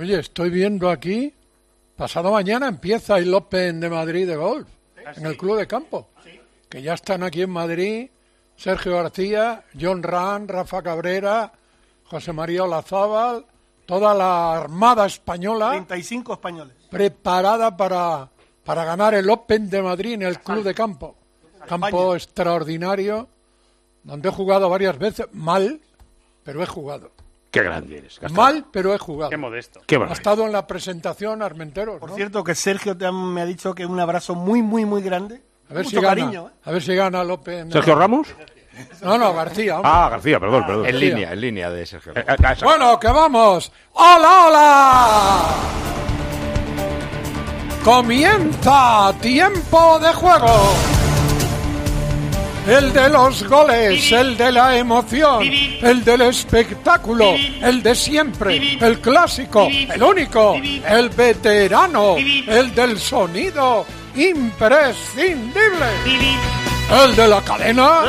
Oye, estoy viendo aquí, pasado mañana empieza el Open de Madrid de golf, en el Club de Campo, que ya están aquí en Madrid Sergio García, John Ram, Rafa Cabrera, José María Olazábal, toda la armada española. 35 españoles. Preparada para ganar el Open de Madrid en el Club de Campo. Campo extraordinario, donde he jugado varias veces, mal, pero he jugado. Qué grande eres, Gastón. Mal, pero he jugado. Qué modesto. Qué Ha barbaridad. estado en la presentación Armenteros, Por ¿no? cierto, que Sergio me ha dicho que un abrazo muy, muy, muy grande. A ver Mucho si gana. cariño, ¿eh? A ver si gana el Open. ¿Sergio Ramos? No, García. Hombre. Ah, García, perdón. En línea de Sergio. Bueno, que vamos. ¡Hola, hola! Comienza tiempo de juego. El de los goles, el de la emoción, el del espectáculo, el de siempre, el clásico, el único, el veterano, el del sonido imprescindible, el de la cadena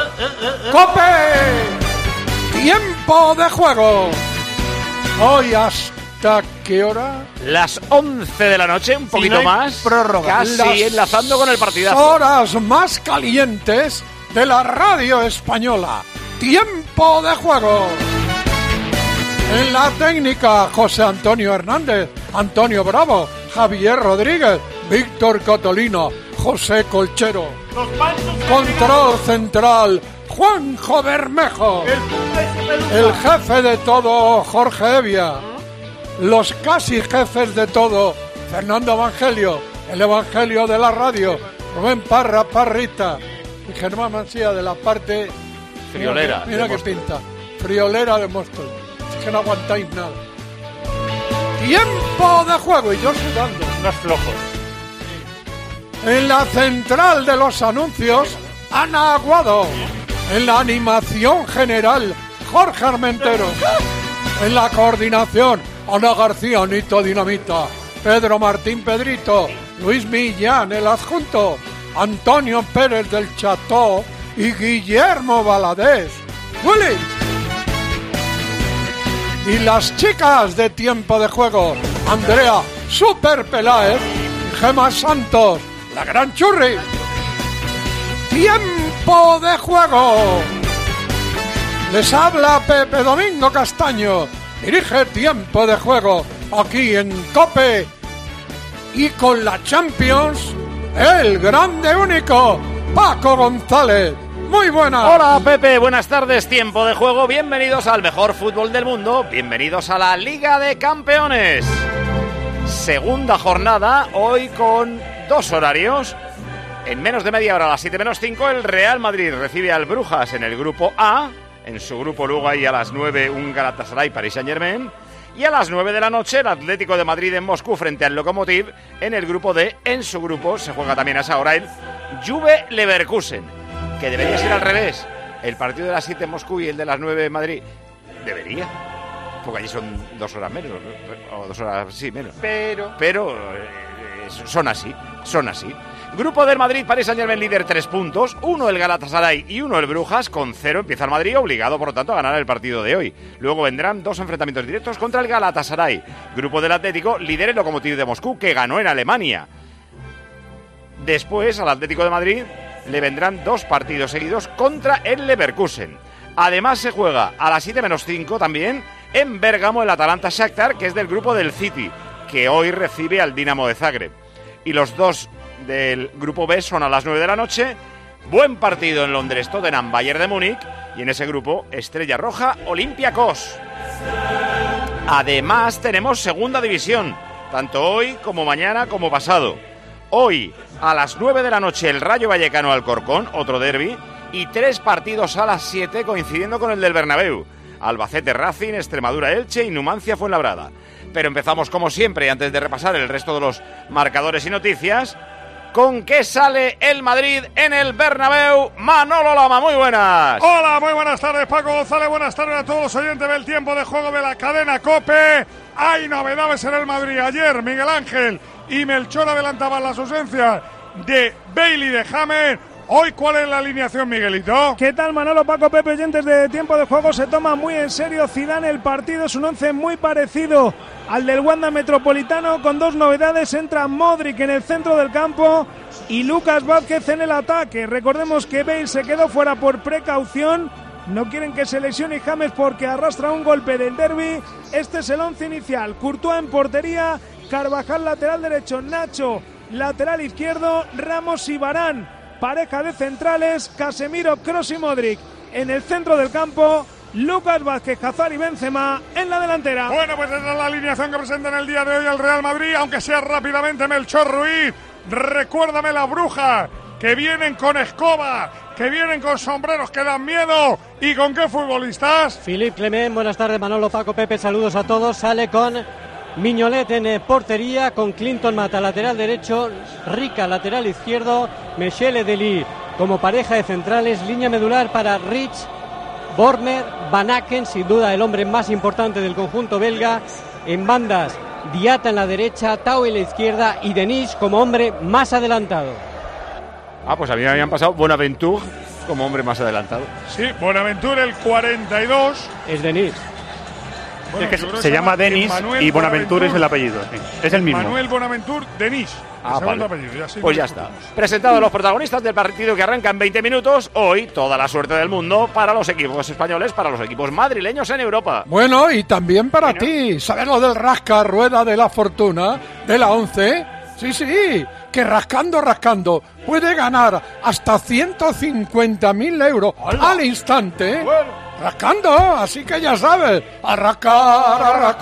¡COPE! ¡Tiempo de juego! Hoy ¿hasta qué hora? Las 11 de la noche, un poquito no hay más. prórroga. Casi Las enlazando con el partidazo. horas más calientes de la radio española. Tiempo de juego. En la técnica, José Antonio Hernández, Antonio Bravo, Javier Rodríguez, Víctor Cotolino, José Colchero. Control central, Juanjo Bermejo. El jefe de todo, Jorge Evia. Los casi jefes de todo, Fernando Evangelio, el Evangelio de la radio, Rubén Parrita y Germán Mancía de la parte Friolera. Mira que pinta. Friolera de Móstoles. Es que no aguantáis nada. Tiempo de juego y yo sudando. Unos flojos. En la central de los anuncios, Ana Aguado. En la animación general, Jorge Armenteros. En la coordinación, Ana García, Nito Dinamita. Pedro Martín Pedrito. Luis Millán, el adjunto. Antonio Pérez del Cható y Guillermo Valadez. ¡Willy! Y las chicas de tiempo de juego, Andrea Super Peláez y Gemma Santos, la gran churri. Tiempo de juego. Les habla Pepe Domingo Castaño. Dirige Tiempo de Juego aquí en COPE y con la Champions, el grande único Paco González. Muy buenas. Hola Pepe, buenas tardes, tiempo de juego, bienvenidos al mejor fútbol del mundo, bienvenidos a la Liga de Campeones. Segunda jornada, hoy con dos horarios. En menos de media hora, a las 7 menos 5, el Real Madrid recibe al Brujas en el grupo A. En su grupo luego hay a las 9 un Galatasaray Paris Saint-Germain. Y a las 9 de la noche el Atlético de Madrid en Moscú frente al Lokomotiv en el grupo D. En su grupo se juega también a esa hora el Juve Leverkusen, que debería ser al revés. El partido de las 7 en Moscú y el de las 9 en Madrid. Debería. Porque allí son 2 horas menos. O 2 horas, sí, menos. Pero son así. Grupo del Madrid, Paris Saint-Germain líder 3 puntos, 1 el Galatasaray y 1 el Brujas, con 0 empieza el Madrid, obligado por lo tanto a ganar el partido de hoy. Luego vendrán 2 enfrentamientos directos contra el Galatasaray. Grupo del Atlético, líder el Lokomotiv de Moscú, que ganó en Alemania. Después al Atlético de Madrid le vendrán 2 partidos seguidos contra el Leverkusen. Además se juega a las 7 menos 5 también en Bérgamo el Atalanta Shakhtar, que es del grupo del City, que hoy recibe al Dinamo de Zagreb. Y los 2 del grupo B son a las 9 de la noche. Buen partido en Londres, Tottenham, Bayern de Múnich. Y en ese grupo, Estrella Roja, Olympiacos. Además tenemos segunda división, tanto hoy como mañana como pasado. Hoy a las 9 de la noche el Rayo Vallecano Alcorcón, otro derbi. Y 3 partidos a las 7 coincidiendo con el del Bernabéu. Albacete Racing, Extremadura Elche y Numancia Fuenlabrada. Pero empezamos como siempre, antes de repasar el resto de los marcadores y noticias, ¿con qué sale el Madrid en el Bernabéu? Manolo Lama, muy buenas. Hola, muy buenas tardes, Paco González. Buenas tardes a todos los oyentes del tiempo de juego de la cadena COPE. Hay novedades en el Madrid. Ayer Miguel Ángel y Melchor adelantaban las ausencias de Bailey, de James. Hoy, ¿cuál es la alineación, Miguelito? ¿Qué tal, Manolo, Paco, Pepe, oyentes de Tiempo de Juego? Se toma muy en serio Zidane el partido. Es un once muy parecido al del Wanda Metropolitano, con dos novedades. Entra Modric en el centro del campo y Lucas Vázquez en el ataque. Recordemos que Bale se quedó fuera por precaución. No quieren que se lesione James porque arrastra un golpe del derbi. Este es el once inicial. Courtois en portería, Carvajal lateral derecho, Nacho lateral izquierdo, Ramos y Varane, pareja de centrales, Casemiro, Kroos y Modric en el centro del campo, Lucas Vázquez, Hazard y Benzema en la delantera. Bueno, pues esa es la alineación que presenta en el día de hoy el Real Madrid, aunque sea rápidamente Melchor Ruiz. Recuérdame la bruja, que vienen con escoba, que vienen con sombreros que dan miedo. ¿Y con qué futbolistas? Philippe Clement, buenas tardes, Manolo, Paco, Pepe, saludos a todos. Sale con Mignolet en portería, con Clinton Mata lateral derecho, Rica lateral izquierdo, Michele Delis como pareja de centrales, línea medular para Rich, Borner, Van Aken, sin duda el hombre más importante del conjunto belga, en bandas Diatta en la derecha, Tau en la izquierda y Denis como hombre más adelantado. Pues a mí me habían pasado Bonaventure como hombre más adelantado. Sí, Bonaventure el 42. Es Denis. Bueno, es que se llama Denis y Bonaventure es el apellido. Sí, es el mismo. Manuel Bonaventure Denis. Vale. Apellido, pues ya está. Presentados los protagonistas del partido que arranca en 20 minutos. Hoy toda la suerte del mundo para los equipos españoles, para los equipos madrileños en Europa. Bueno, y también para ti. ¿Sabes lo del rasca rueda de la fortuna de la 11? Sí, que rascando puede ganar hasta 150.000 euros al instante. Bueno. Rascando, así que ya sabes, a rascar.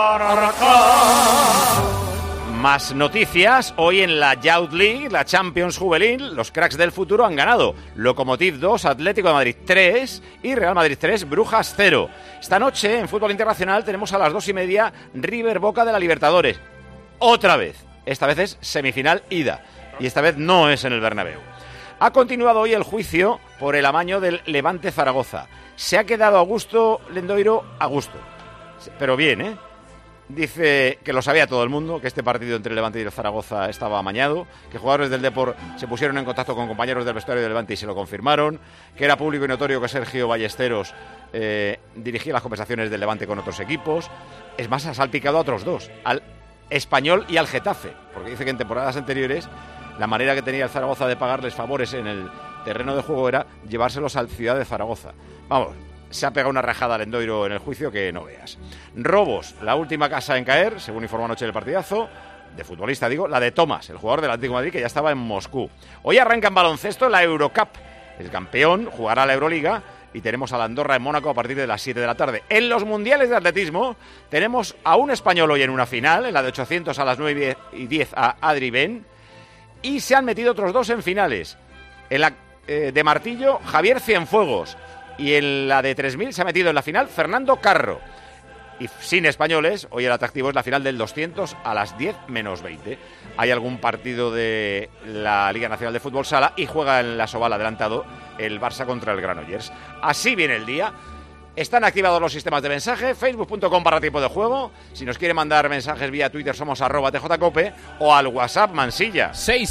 Más noticias, hoy en la Youth League, la Champions Juvenil, los cracks del futuro han ganado. Lokomotiv 2, Atlético de Madrid 3 y Real Madrid 3, Brujas 0. Esta noche en fútbol internacional tenemos a las 2:30 River Boca de la Libertadores. Otra vez, esta vez es semifinal ida y esta vez no es en el Bernabéu. Ha continuado hoy el juicio por el amaño del Levante Zaragoza. Se ha quedado Augusto Lendoiro a gusto, pero bien, ¿eh? Dice que lo sabía todo el mundo, que este partido entre el Levante y el Zaragoza estaba amañado, que jugadores del Depor se pusieron en contacto con compañeros del vestuario del Levante y se lo confirmaron, que era público y notorio que Sergio Ballesteros dirigía las conversaciones del Levante con otros equipos. Es más, ha salpicado a otros dos, al Español y al Getafe, porque dice que en temporadas anteriores la manera que tenía el Zaragoza de pagarles favores en el terreno de juego era llevárselos al Ciudad de Zaragoza. Vamos, se ha pegado una rajada al Lendoiro en el juicio que no veas. Robos, la última casa en caer, según informó anoche el partidazo, de futbolista digo, la de Tomás, el jugador del Atlético de Madrid que ya estaba en Moscú. Hoy arranca en baloncesto la Eurocup. El campeón jugará la Euroliga y tenemos a la Andorra en Mónaco a partir de las 7 de la tarde. En los mundiales de atletismo tenemos a un español hoy en una final, en la de 800 a las 9:10 a Adri Ben, y se han metido otros dos en finales. En la de martillo, Javier Cienfuegos. Y en la de 3000 se ha metido en la final Fernando Carro. Y sin españoles, hoy el atractivo es la final del 200 a las 10:20. Hay algún partido de la Liga Nacional de Fútbol Sala y juega en la Soval adelantado el Barça contra el Granollers. Así viene el día. Están activados los sistemas de mensaje, facebook.com/tiempo de juego. Si nos quiere mandar mensajes vía Twitter somos @tjcope o al WhatsApp Mansilla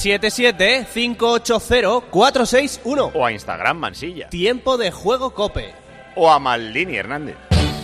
677-580-461 o a Instagram Mansilla Tiempo de Juego Cope o a Maldini Hernández.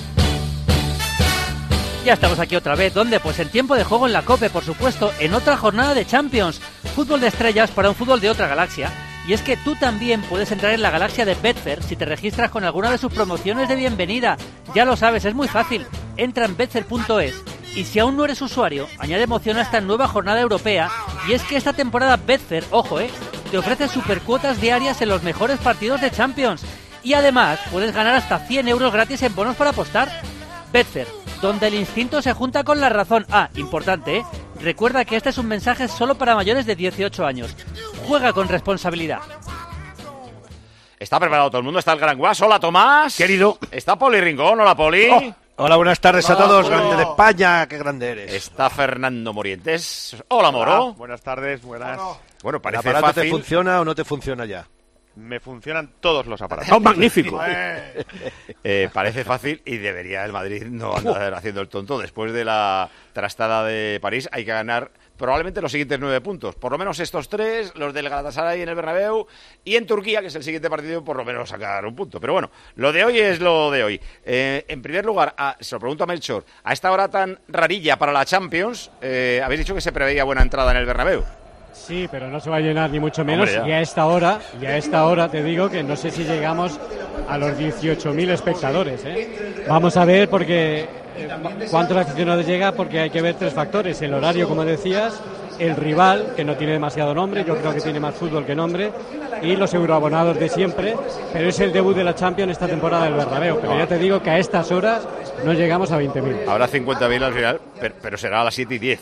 Ya estamos aquí otra vez, ¿dónde? Pues en Tiempo de Juego en la COPE, por supuesto, en otra jornada de Champions, fútbol de estrellas para un fútbol de otra galaxia. Y es que tú también puedes entrar en la galaxia de Betfair si te registras con alguna de sus promociones de bienvenida. Ya lo sabes, es muy fácil. Entra en betfair.es y si aún no eres usuario, añade emoción a esta nueva jornada europea. Y es que esta temporada Betfair, ojo, te ofrece supercuotas diarias en los mejores partidos de Champions. Y además puedes ganar hasta 100 euros gratis en bonos para apostar. Betfair, donde el instinto se junta con la razón. Importante, recuerda que este es un mensaje solo para mayores de 18 años. Juega con responsabilidad. ¿Está preparado todo el mundo? ¿Está el Gran Guas? Hola, Tomás. Querido. ¿Está Poli Rincón? Hola, Poli. Hola, buenas tardes a todos. Grande de España, qué grande eres. Está Fernando Morientes. Hola, Moro. Hola, buenas tardes, buenas. Bueno, ¿El parece aparato fácil. te funciona o no te funciona ya? Me funcionan todos los aparatos. ¡Oh, magnífico! Parece fácil y debería el Madrid no andar haciendo el tonto. Después de la trastada de París hay que ganar probablemente los siguientes 9 puntos. Por lo menos estos 3, los del Galatasaray en el Bernabéu y en Turquía, que es el siguiente partido, por lo menos sacar un punto. Pero bueno, lo de hoy es lo de hoy. En primer lugar, se lo pregunto a Melchor, a esta hora tan rarilla para la Champions, habéis dicho que se preveía buena entrada en el Bernabéu. Sí, pero no se va a llenar ni mucho menos. Hombre, y a esta hora te digo que no sé si llegamos a los 18.000 espectadores. Vamos a ver porque cuántos aficionados llega, porque hay que ver 3 factores: el horario, como decías, el rival, que no tiene demasiado nombre, yo creo que tiene más fútbol que nombre, y los euroabonados de siempre, pero es el debut de la Champions esta temporada del Bernabéu. Pero ya te digo que a estas horas no llegamos a 20.000. Habrá 50.000 al final, pero será a las 7:10.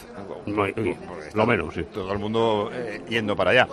Lo menos, sí. Todo el mundo yendo para allá.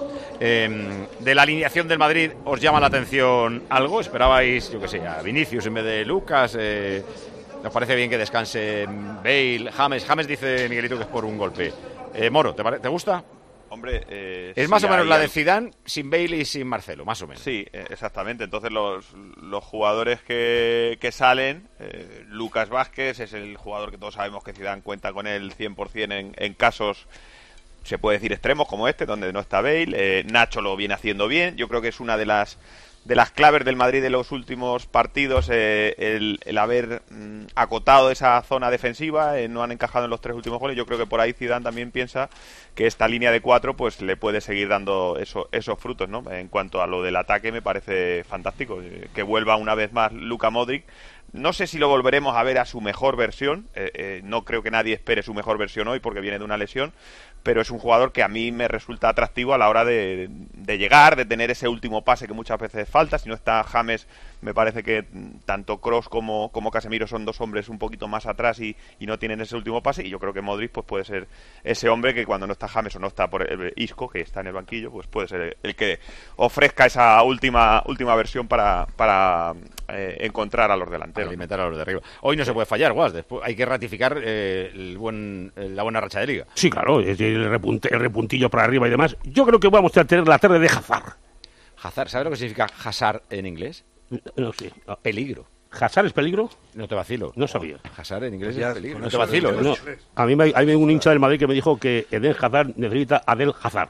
De la alineación del Madrid, ¿os llama la atención algo? ¿Esperabais, yo qué sé, a Vinicius en vez de Lucas? ¿Nos parece bien que descanse Bale? James dice Miguelito que es por un golpe. Moro, ¿te gusta? Hombre, es más o menos la de Zidane sin Bale y sin Marcelo, más o menos. Sí, exactamente. Entonces los jugadores que salen, Lucas Vázquez es el jugador que todos sabemos que Zidane cuenta con él 100% en casos, se puede decir, extremos como este, donde no está Bale. Nacho lo viene haciendo bien. Yo creo que es una de las claves del Madrid de los últimos partidos, el haber acotado esa zona defensiva, no han encajado en los 3 últimos goles. Yo creo que por ahí Zidane también piensa que esta línea de 4 pues le puede seguir dando esos frutos, ¿no? En cuanto a lo del ataque, me parece fantástico que vuelva una vez más Luka Modric. No sé si lo volveremos a ver a su mejor versión, no creo que nadie espere su mejor versión hoy porque viene de una lesión, pero es un jugador que a mí me resulta atractivo a la hora de llegar, de tener ese último pase que muchas veces falta. Si no está James, me parece que tanto Kroos como Casemiro son 2 hombres un poquito más atrás y no tienen ese último pase, y yo creo que Modric pues puede ser ese hombre que cuando no está James o no está por el Isco, que está en el banquillo, pues puede ser el que ofrezca esa última versión para encontrar a los delanteros. Alimentar a los de arriba. Hoy no se puede fallar, Guas. Después hay que ratificar la buena racha de liga. Sí, claro, el repuntillo para arriba y demás. Yo creo que vamos a tener la tarde de Hazard. Hazard, ¿sabes lo que significa hazard en inglés? No sé. Peligro. ¿Hazard es peligro? No te vacilo. No sabía. Hazard en inglés ya, es peligro. No te vacilo. No. A mí hay un hincha del Madrid que me dijo que Eden Hazard necesita Adel Hazard.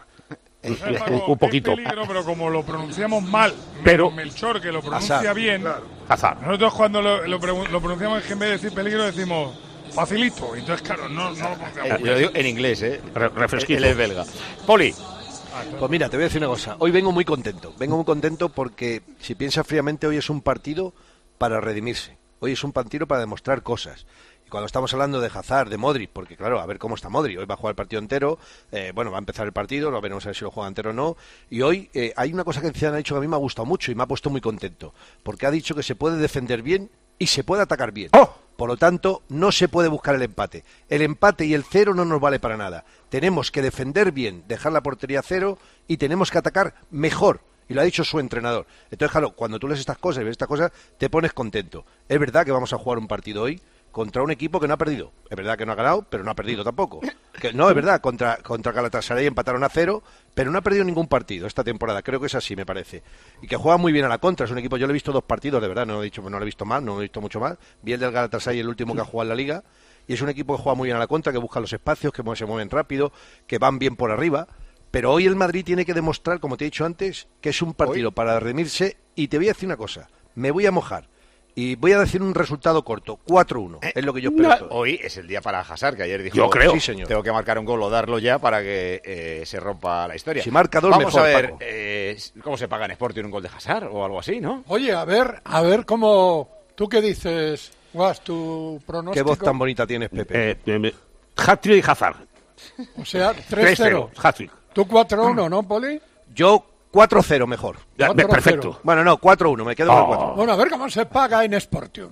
Un poquito. Es peligro, pero como lo pronunciamos mal, pero Melchor, que lo pronuncia Hazard, bien, Hazard. Nosotros cuando lo pronunciamos, que en vez de decir peligro decimos facilito. Entonces, claro, no lo pronunciamos. Yo lo digo en inglés, refresquito. Él es belga. Poli. Pues mira, te voy a decir una cosa. Hoy vengo muy contento. Porque, si piensas fríamente, hoy es un partido para redimirse. Hoy es un partido para demostrar cosas. Y cuando estamos hablando de Hazard, de Modric, porque claro, a ver cómo está Modric. Hoy va a jugar el partido entero. Va a empezar el partido, lo veremos a ver si lo juega entero o no. Y hoy hay una cosa que Zidane ha dicho que a mí me ha gustado mucho y me ha puesto muy contento. Porque ha dicho que se puede defender bien y se puede atacar bien. ¡Oh! Por lo tanto, no se puede buscar el empate. El empate y el 0 no nos vale para nada. Tenemos que defender bien, dejar la portería 0 y tenemos que atacar mejor. Y lo ha dicho su entrenador. Entonces, claro, cuando tú lees estas cosas y ves estas cosas, te pones contento. Es verdad que vamos a jugar un partido hoy contra un equipo que no ha perdido. Es verdad que no ha ganado, pero no ha perdido tampoco. No, es verdad, contra Galatasaray empataron a 0, pero no ha perdido ningún partido esta temporada. Creo que es así, me parece. Y que juega muy bien a la contra. Es un equipo, yo le he visto 2 partidos, de verdad, no lo he visto mal, no lo he visto mucho más. Vi el del Galatasaray, el último que ha jugado en la Liga. Y es un equipo que juega muy bien a la contra, que busca los espacios, que se mueven rápido, que van bien por arriba. Pero hoy el Madrid tiene que demostrar, como te he dicho antes, que es un partido para redimirse. Y te voy a decir una cosa, me voy a mojar. Y voy a decir un resultado corto, 4-1, es lo que yo espero. Hoy es el día para Hazard, que ayer dijo, yo creo, sí, señor, tengo que marcar un gol o darlo ya para que se rompa la historia. Si marca 2, vamos mejor, a ver cómo se paga en Sporting un gol de Hazard o algo así, ¿no? Oye, a ver cómo... ¿Tú qué dices, Guas, tu pronóstico? ¿Qué voz tan bonita tienes, Pepe? Hat-trick y Hazard. O sea, 3-0. Hat-trick. Tú 4-1, ¿no, Poli? Yo 4-0 mejor. 4-0. Perfecto. Bueno, no, 4-1, me quedo con el 4. Bueno, a ver cómo se paga en Sportium.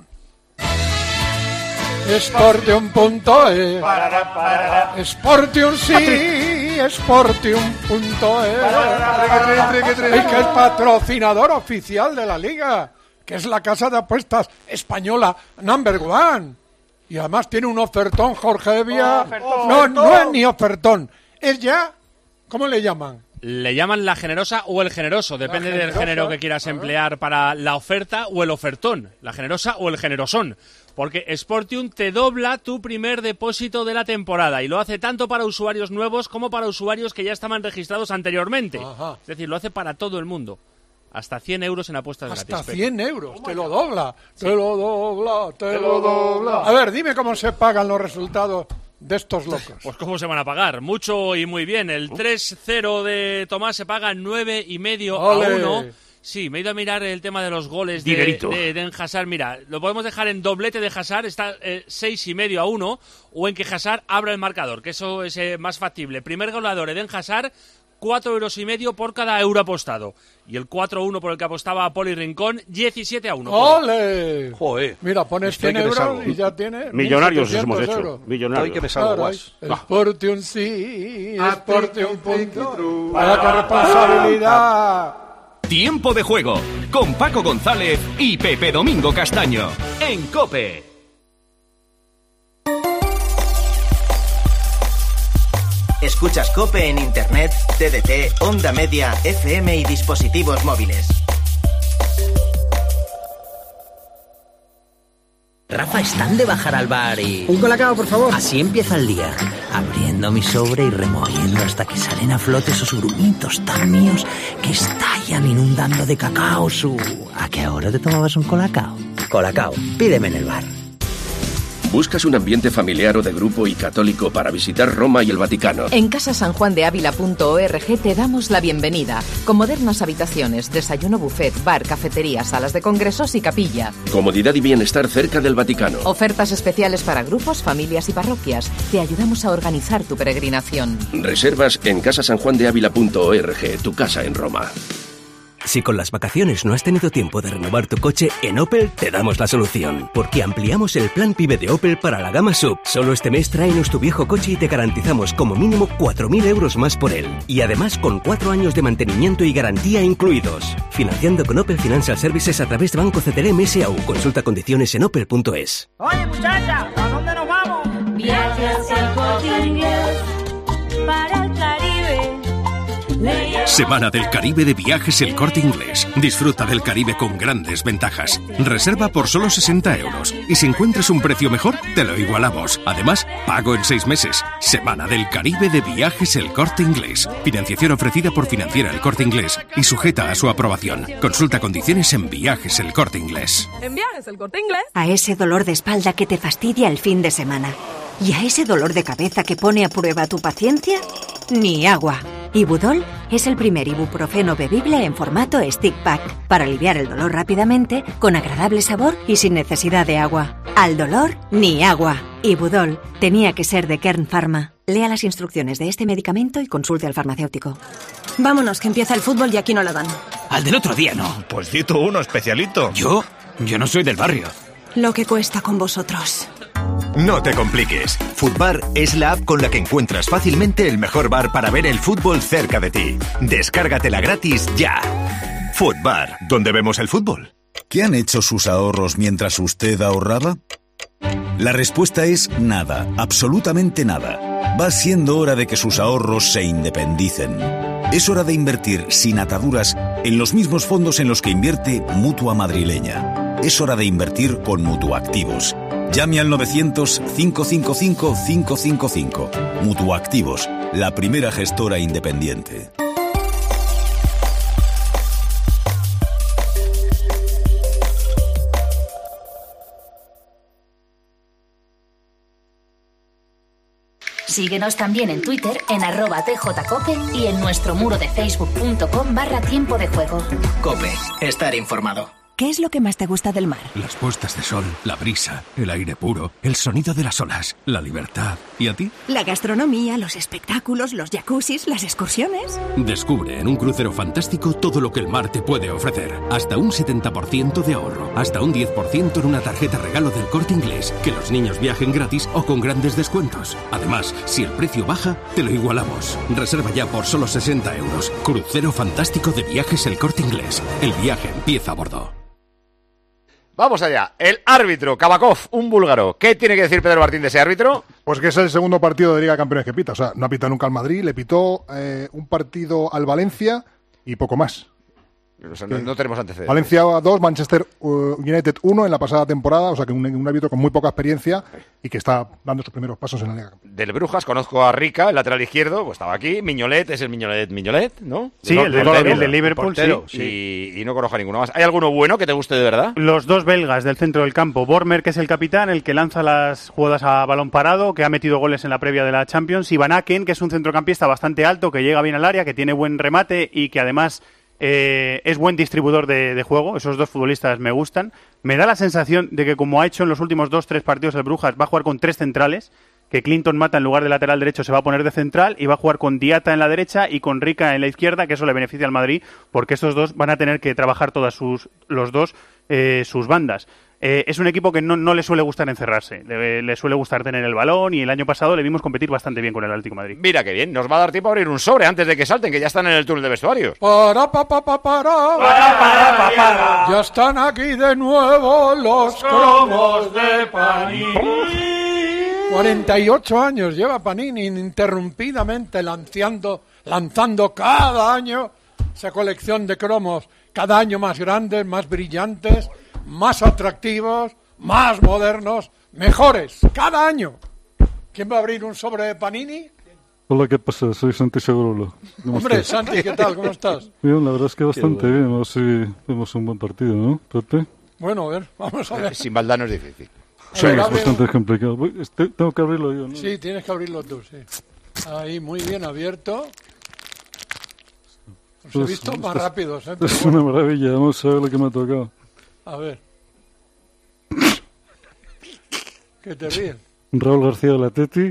Sportium.es. Sportium, sí, Sportium.es. El que es patrocinador oficial de la Liga, que es la casa de apuestas española #1. Y además tiene un ofertón, Jorge Evia. No es ni ofertón, es ya, ¿cómo le llaman? Le llaman la generosa o el generoso, depende del género que quieras emplear para la oferta o el ofertón, la generosa o el generosón. Porque Sportium te dobla tu primer depósito de la temporada y lo hace tanto para usuarios nuevos como para usuarios que ya estaban registrados anteriormente. Ajá. Es decir, lo hace para todo el mundo. Hasta 100 euros en apuestas gratis. Hasta 100 euros, te lo dobla, te lo dobla, te lo dobla. A ver, dime cómo se pagan los resultados de estos locos. Pues cómo se van a pagar, mucho y muy bien. El 3-0 de Tomás se paga 9,5 a 1. Sí, me he ido a mirar el tema de los goles de Eden Hazard. Mira, lo podemos dejar en doblete de Hazard, está 6,5 a 1, o en que Hazard abra el marcador, que eso es más factible. Primer goleador, Eden Hazard, 4,5 euros por cada euro apostado. Y el 4-1 por el que apostaba Poli Rincón, 17 a 1. ¡Ole! Joder. Mira, pones 100 euros y ya tiene millonarios hemos hecho. euros. Millonarios. Hoy que me salgo guas. Sportium sí, Sportium punto. Para con responsabilidad. Tiempo de juego con Paco González y Pepe Domingo Castaño en COPE. Escuchas COPE en Internet, TDT, Onda Media, FM y dispositivos móviles. Rafa, están de bajar al bar y... Un colacao, por favor. Así empieza el día, abriendo mi sobre y removiendo hasta que salen a flote esos grumitos tan míos que estallan inundando de cacao su... ¿A qué hora te tomabas un colacao? Colacao, pídeme en el bar. ¿Buscas un ambiente familiar o de grupo y católico para visitar Roma y el Vaticano? En casasanjuandeavila.org te damos la bienvenida, con modernas habitaciones, desayuno buffet, bar, cafetería, salas de congresos y capilla. Comodidad y bienestar cerca del Vaticano. Ofertas especiales para grupos, familias y parroquias. Te ayudamos a organizar tu peregrinación. Reservas en casasanjuandeavila.org, tu casa en Roma. Si con las vacaciones no has tenido tiempo de renovar tu coche, en Opel te damos la solución. Porque ampliamos el plan PIBE de Opel para la gama SUV. Solo este mes tráenos tu viejo coche y te garantizamos como mínimo 4.000 euros más por él. Y además con 4 años de mantenimiento y garantía incluidos. Financiando con Opel Financial Services a través de Banco CTLM S.A.U. Consulta condiciones en opel.es. Oye muchacha, ¿a dónde nos vamos? Viajes El Corte Inglés para el Caribe. Semana del Caribe de Viajes El Corte Inglés. Disfruta del Caribe con grandes ventajas. Reserva por solo 60 euros. Y si encuentras un precio mejor, te lo igualamos. Además, pago en 6 meses. Semana del Caribe de Viajes El Corte Inglés. Financiación ofrecida por Financiera El Corte Inglés y sujeta a su aprobación. Consulta condiciones en Viajes El Corte Inglés. En Viajes El Corte Inglés. A ese dolor de espalda que te fastidia el fin de semana. ¿Y a ese dolor de cabeza que pone a prueba tu paciencia? Ni agua. Ibudol es el primer ibuprofeno bebible en formato stick pack para aliviar el dolor rápidamente, con agradable sabor y sin necesidad de agua. Al dolor, ni agua. Ibudol tenía que ser de Kern Pharma. Lea las instrucciones de este medicamento y consulte al farmacéutico. Vámonos, que empieza el fútbol y aquí no la dan. Al del otro día no. Pues di tú uno, especialito. ¿Yo? Yo no soy del barrio. Lo que cuesta con vosotros. No te compliques. Futbar es la app con la que encuentras fácilmente el mejor bar para ver el fútbol cerca de ti. Descárgatela gratis ya. Futbar, donde vemos el fútbol. ¿Qué han hecho sus ahorros mientras usted ahorraba? La respuesta es nada, absolutamente nada. Va siendo hora de que sus ahorros se independicen. Es hora de invertir sin ataduras en los mismos fondos en los que invierte Mutua Madrileña. Es hora de invertir con Mutuactivos. Llame al 900-555-555. Mutuactivos, la primera gestora independiente. Síguenos también en Twitter en @tjcope y en nuestro muro de facebook.com/tiempo de juego. COPE, estar informado. ¿Qué es lo que más te gusta del mar? Las puestas de sol, la brisa, el aire puro, el sonido de las olas, la libertad. ¿Y a ti? La gastronomía, los espectáculos, los jacuzzis, las excursiones. Descubre en un crucero fantástico todo lo que el mar te puede ofrecer. Hasta un 70% de ahorro. Hasta un 10% en una tarjeta regalo del Corte Inglés. Que los niños viajen gratis o con grandes descuentos. Además, si el precio baja, te lo igualamos. Reserva ya por solo 60 euros. Crucero fantástico de Viajes El Corte Inglés. El viaje empieza a bordo. Vamos allá. El árbitro, Kabakov, un búlgaro. ¿Qué tiene que decir Pedro Martín de ese árbitro? Pues que es el segundo partido de Liga de Campeones que pita. O sea, no ha pitado nunca al Madrid, le pitó un partido al Valencia y poco más. O sea, no tenemos antecedentes. Valencia 2, Manchester United 1 en la pasada temporada, o sea que un árbitro con muy poca experiencia y que está dando sus primeros pasos en la Liga. Del Brujas conozco a Rica, el lateral izquierdo, pues estaba aquí. Miñolet es el Miñolet, ¿no? Sí, el de Liverpool, portero, sí. Y no conozco a ninguno más. ¿Hay alguno bueno que te guste de verdad? Los dos belgas del centro del campo. Bormer, que es el capitán, el que lanza las jugadas a balón parado, que ha metido goles en la previa de la Champions. Y Van Aken, que es un centrocampista bastante alto, que llega bien al área, que tiene buen remate y que además es buen distribuidor de juego. Esos dos futbolistas me gustan. Me da la sensación de que, como ha hecho en los últimos 2-3 partidos el Brujas, va a jugar con 3 centrales, que Clinton Mata en lugar de lateral derecho se va a poner de central y va a jugar con Diata en la derecha y con Rica en la izquierda, que eso le beneficia al Madrid, porque estos dos van a tener que trabajar sus bandas. Es un equipo que no le suele gustar encerrarse, le suele gustar tener el balón, y el año pasado le vimos competir bastante bien con el Atlético de Madrid. Mira qué bien, nos va a dar tiempo a abrir un sobre antes de que salten, que ya están en el túnel de vestuarios. Ya están aquí de nuevo los cromos de Panini. 48 años lleva Panini ininterrumpidamente lanzando cada año esa colección de cromos, cada año más grandes, más brillantes, más atractivos, más modernos, mejores, cada año. ¿Quién va a abrir un sobre de Panini? Hola, ¿qué pasa? Soy Santi Segurulo. Hombre, Santi, ¿qué tal? ¿Cómo estás? Bien, la verdad es que bastante bien. A ver si vemos un buen partido, ¿no, Pepe? Bueno, a ver, vamos a ver. Sin maldad no es difícil. Sí, es bastante complicado. Tengo que abrirlo yo, ¿no? Sí, tienes que abrirlo tú, sí. Ahí, muy bien abierto. Os he visto más rápidos, ¿eh? Es una maravilla. Vamos a ver lo que me ha tocado. A ver. ¿Qué te ríes? Raúl García del Atleti.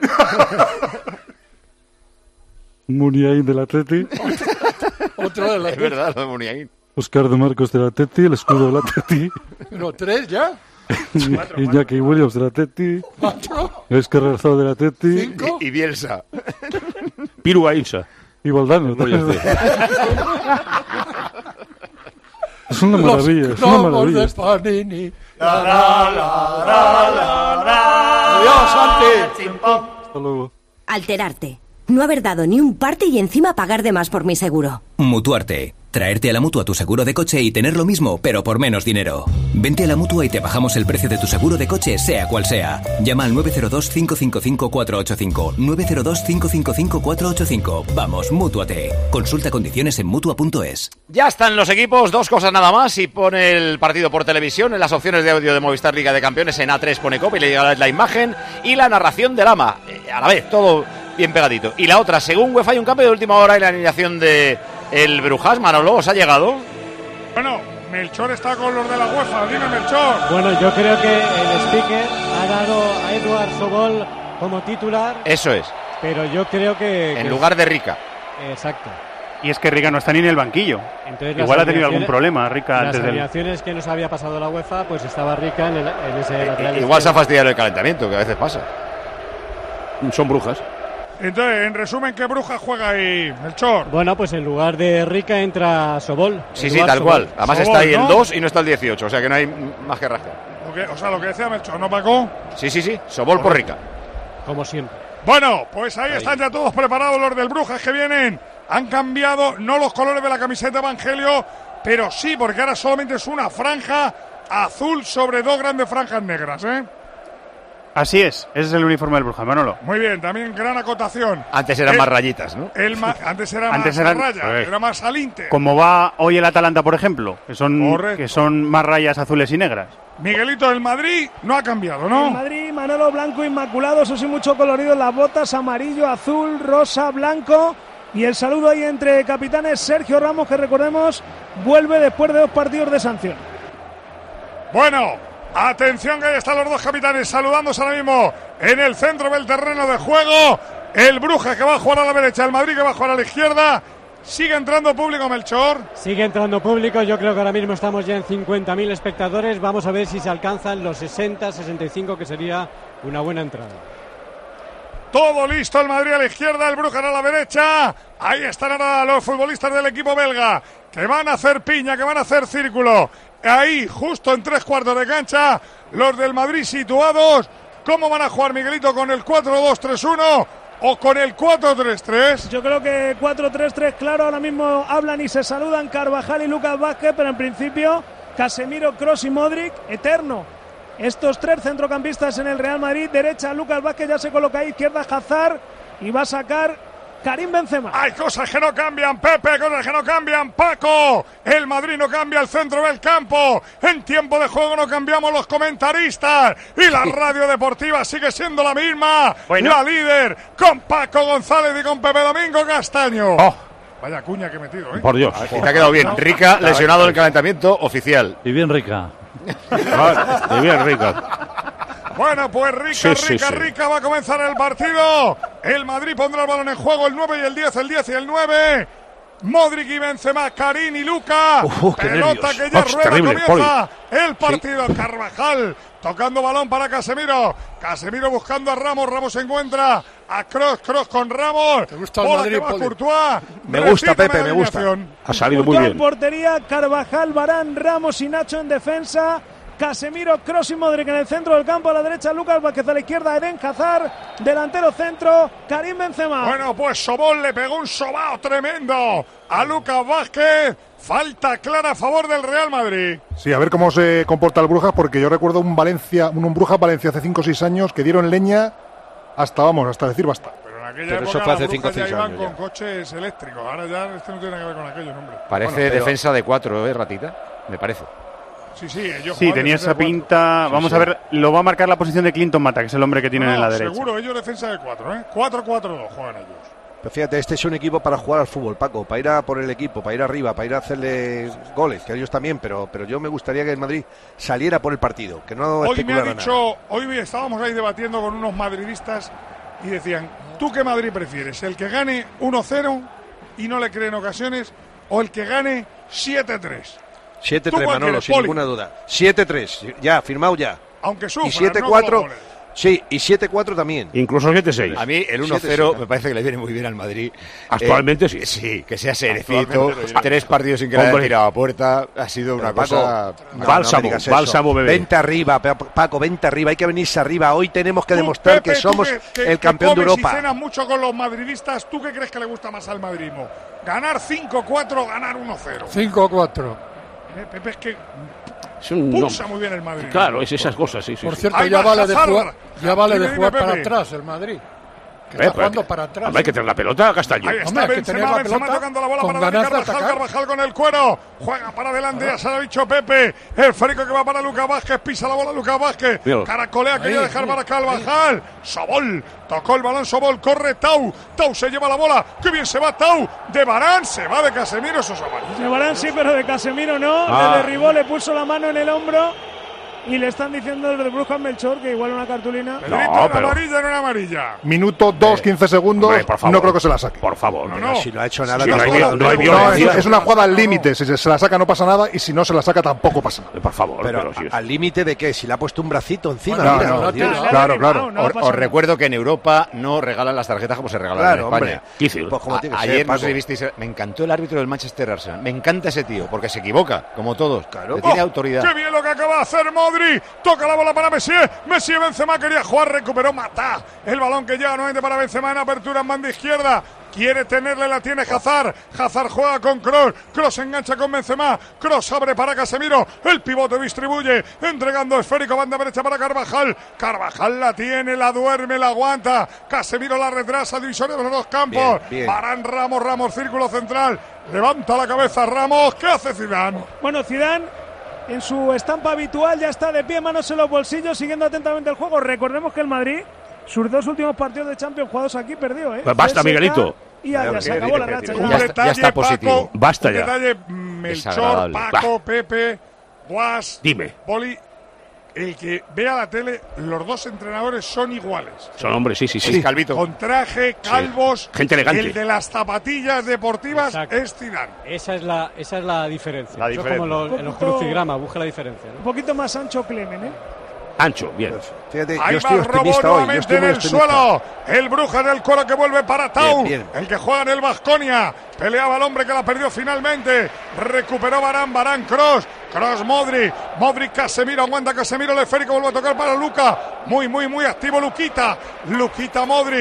Muniain del Atleti. Otro del Atleti. Es verdad, lo de Muniain. Oscar de Marcos del Atleti, el escudo del Atleti. ¿Pero 3 ya? Iñaki Williams del Atleti. 4. Oscar Rezado del Atleti. 5. Y Bielsa. Piru Ainsa. Y Valdano. Es una maravilla, es una maravilla. De Panini. Adiós, Santi. Hasta luego. Alterarte. No haber dado ni un parte y encima pagar de más por mi seguro. Mutuarte. Traerte a la Mutua tu seguro de coche y tener lo mismo, pero por menos dinero. Vente a la Mutua y te bajamos el precio de tu seguro de coche, sea cual sea. Llama al 902-555-485. 902-555-485. Vamos, mútuate. Consulta condiciones en Mutua.es. Ya están los equipos, 2 cosas nada más, y pone el partido por televisión. En las opciones de audio de Movistar Liga de Campeones, en A3 pone Copa y le llega la imagen y la narración del AMA. A la vez, todo bien pegadito. Y la otra, según UEFA, hay un cambio de última hora en la alineación de el Brujas. Manolo, ¿os ha llegado? Bueno, Melchor está con los de la UEFA. Dime, Melchor. Bueno, yo creo que el speaker ha dado a Eduard Sobol como titular. Eso es. Pero yo creo que... En lugar de Rica. Exacto. Y es que Rica no está ni en el banquillo. Entonces, igual ha tenido algún problema Rica antes de las alineaciones que nos había pasado la UEFA, pues estaba Rica en ese lateral. Igual se ha fastidiado el calentamiento, que a veces pasa. Son Brujas. Entonces, en resumen, ¿qué Bruja juega ahí, Melchor? Bueno, pues en lugar de Rica entra Sobol. Sí, tal Sobol. Cual. Además Sobol, está ahí el 2 y no está el 18, o sea que no hay más que rascar. Lo que decía Melchor, ¿no, Paco? Sí. Sobol por Rica. Como siempre. Bueno, pues ahí están ya todos preparados los del Brujas que vienen. Han cambiado, no los colores de la camiseta Evangelio, pero sí, porque ahora solamente es una franja azul sobre 2 grandes franjas negras, ¿eh? Así es, ese es el uniforme del Brujas, Manolo. Muy bien, también gran acotación. Antes eran más rayitas, ¿no? Antes era más raya, era más salinte. Como va hoy el Atalanta, por ejemplo, que son más rayas azules y negras. Miguelito, el Madrid no ha cambiado, ¿no? El Madrid, Manolo, blanco inmaculado, eso sí, mucho colorido en las botas, amarillo, azul, rosa, blanco. Y el saludo ahí entre capitanes, Sergio Ramos, que recordemos, vuelve después de 2 partidos de sanción. Bueno, atención que ahí están los 2 capitanes saludándose ahora mismo en el centro del terreno de juego. El Brujas que va a jugar a la derecha, el Madrid que va a jugar a la izquierda. Sigue entrando público, Melchor. Sigue entrando público, yo creo que ahora mismo estamos ya en 50.000 espectadores. Vamos a ver si se alcanzan los 60, 65, que sería una buena entrada. Todo listo, el Madrid a la izquierda, el Brujas a la derecha. Ahí están ahora los futbolistas del equipo belga, que van a hacer piña, que van a hacer círculo. Ahí, justo en 3/4 de cancha, los del Madrid situados. ¿Cómo van a jugar, Miguelito, con el 4-2-3-1? o con el 4-3-3? Yo creo que 4-3-3, claro, ahora mismo hablan y se saludan Carvajal y Lucas Vázquez, pero en principio Casemiro, Kroos y Modric, eterno. Estos 3 centrocampistas en el Real Madrid. Derecha Lucas Vázquez, ya se coloca ahí, izquierda Hazard y va a sacar Karim Benzema. Hay cosas que no cambian, Pepe, cosas que no cambian, Paco. El Madrid no cambia el centro del campo. En tiempo de juego no cambiamos los comentaristas. Y la radio deportiva sigue siendo la misma. Bueno. La líder, con Paco González y con Pepe Domingo Castaño. Vaya cuña que he metido, ¿eh? Por Dios. Y te ha quedado bien. Rica, lesionado en el calentamiento oficial. Y bien rica. Y bien rica. Bueno, pues Rica va a comenzar el partido. El Madrid pondrá el balón en juego, el 9 y el 10 y el 9. Modric y Benzema, Karim y Luka. Pelota que ya rueda, terrible, comienza el partido. Carvajal tocando balón para Casemiro. Casemiro buscando a Ramos. Ramos se encuentra a Kroos. Kroos con Ramos. ¿Te gusta el Bola Madrid, que va Poli? Courtois. Me gusta, Repíteme Pepe, la me gusta. alineación. Ha salido muy Courtois en bien. portería, Carvajal, Varane, Ramos y Nacho en defensa. Casemiro, Kroos y Modric en el centro del campo. A la derecha Lucas Vázquez, a la izquierda Eden Hazard. Delantero centro, Karim Benzema. Bueno, pues Sobol le pegó un sobao tremendo a Lucas Vázquez. Falta clara a favor del Real Madrid. Sí, a ver cómo se comporta el Brujas, porque yo recuerdo un Brujas Valencia hace 5 o 6 años que dieron leña hasta decir basta. Pero en aquella Pero época eso fue hace las 5 o Brujas 6 ya iban años con ya. coches eléctricos. Ahora ya no tiene nada que ver con aquello, hombre. Parece Bueno, pero- defensa de 4, Ratita. Me parece. Sí, ellos Sí, juegan tenía defensa esa de cuatro. pinta. Vamos a ver, lo va a marcar la posición de Clinton Mata, que es el hombre que tienen en la derecha. Seguro, ellos defensa de 4, ¿eh? 4-4-2 juegan ellos. Pero fíjate, este es un equipo para jugar al fútbol, Paco, para ir a por el equipo, para ir arriba, para ir a hacerle goles, que ellos también, pero yo me gustaría que el Madrid saliera por el partido, que no Hoy me ha especulara nada. dicho, hoy estábamos ahí debatiendo con unos madridistas y decían, ¿tú qué Madrid prefieres? ¿El que gane 1-0 y no le creen ocasiones o el que gane 7-3? 7-3, ¿Tú cuál Manolo, quieres, sin Poli? ninguna duda. 7-3, ya, firmado ya. Aunque Y sufran, 7-4, no con los goles. sí, y 7-4 también. Incluso 7-6. A mí el 1-0 me parece que le viene muy bien al Madrid. Actualmente sí. Sí, que sea serecito. Actualmente sí. 3 partidos sin que le haya Hombre. tirado a puerta. Ha sido una Pero, Paco, cosa... no me digas eso. bálsamo, bebé. Vente arriba, Paco, vente arriba, hay que venirse arriba. Hoy tenemos que Tú, demostrar Pepe, que tú somos que el campeón de comes y Europa. cenas mucho con los madridistas, ¿tú qué crees que le gusta más al madridismo? ¿Ganar 5-4 o ganar 1-0? 5-4. Pepe, es que Es un- pulsa no. muy bien el Madrid. Claro, es esas cosas, sí. Por sí. cierto, Ahí ya va vale de Hazard. jugar, Dime, para Pepe. atrás el Madrid. Que Pepe, está jugando para atrás. Hombre, hay que tener la pelota, Castaño. Ahí Hombre, está hay que tener la Benzema pelota tocando la bola con para Dani ganas de Carvajal. atacar. Carvajal con el cuero. Juega para adelante, ya se lo ha dicho Pepe. El Férico que va para Lucas Vázquez. Pisa la bola Lucas Vázquez. Míralo. Caracolea, quería dejar para Carvajal. Sobol. Tocó el balón Sobol. Corre Tau. Tau se lleva la bola. Qué bien se va Tau. De Varane. Se va de Casemiro. Eso es amarillo. De Varane sí, pero de Casemiro no. Le derribó, le puso la mano en el hombro. Y le están diciendo el de Brujas Melchor que igual una cartulina. Pedrito, una amarilla, no una amarilla. Minuto 2, 15 segundos. Hombre, por favor. No creo que se la saque. Por favor. No. Si no ha hecho nada, Sí, no hay tampoco. no hay No, violencia. es una jugada al límite. Si se la saca no pasa nada y si no se la saca tampoco pasa nada. Por favor, Pero sí es. al límite de qué, si le ha puesto un bracito encima. No, mira, no, por Dios. Claro. Os recuerdo que en Europa no regalan las tarjetas como se regalan Claro, en España. hombre. Quince. Pues como tiene que Ayer ser, no sé Paco. si visteis, me encantó el árbitro del Manchester Arsenal. Me encanta ese tío, porque se equivoca, como todos. Claro. Que tiene ¡Oh! autoridad. ¡Qué bien lo que acaba de hacer Modri! Toca la bola para Messi. Messi Benzema quería jugar, recuperó Mata. El balón que llega nuevamente para Benzema en apertura en banda izquierda. Quiere tenerle, la tiene Hazard. Hazard juega con Kroos. Kroos engancha con Benzema. Kroos abre para Casemiro. El pivote distribuye. Entregando esférico, banda derecha para Carvajal. Carvajal la tiene, la duerme, la aguanta. Casemiro la retrasa, divisoria de los dos campos. Bien. Varane, Ramos, círculo central. Levanta la cabeza Ramos. ¿Qué hace Zidane? Bueno, Zidane en su estampa habitual ya está de pie, manos en los bolsillos, siguiendo atentamente el juego. Recordemos que el Madrid, sus 2 últimos partidos de Champions jugados aquí, perdió, ¿eh? Pues basta, CSKA Miguelito. Y ya se acabó la racha. Un Ya detalle, está positivo. Paco, Basta un ya. detalle, Melchor, Desagradable. Paco, Pepe, Guas, Dime. Poli. El que vea la tele, los dos entrenadores son iguales. Son hombres, sí. Es Calvito. Con traje, calvos. Gente elegante. El de las zapatillas deportivas Exacto. es Zidane. Esa es la diferencia. La Eso diferencia. es como en los Poquito- crucigramas, busca la diferencia. ¿no? Un poquito más ancho Clemen, ¿eh? Ancho, bien. Fíjate, Ahí yo va estoy Robó optimista hoy. Yo nuevamente estoy en muy el optimista. suelo. El Brujas del Coro que vuelve para Tau. Bien. El que juega en el Baskonia. Peleaba el hombre que la perdió finalmente. Recuperó Varane, Kroos. Kroos Modric. Modric Casemiro. Aguanta Casemiro. El esférico vuelve a tocar para Luka. Muy activo Luquita. Luquita Modric.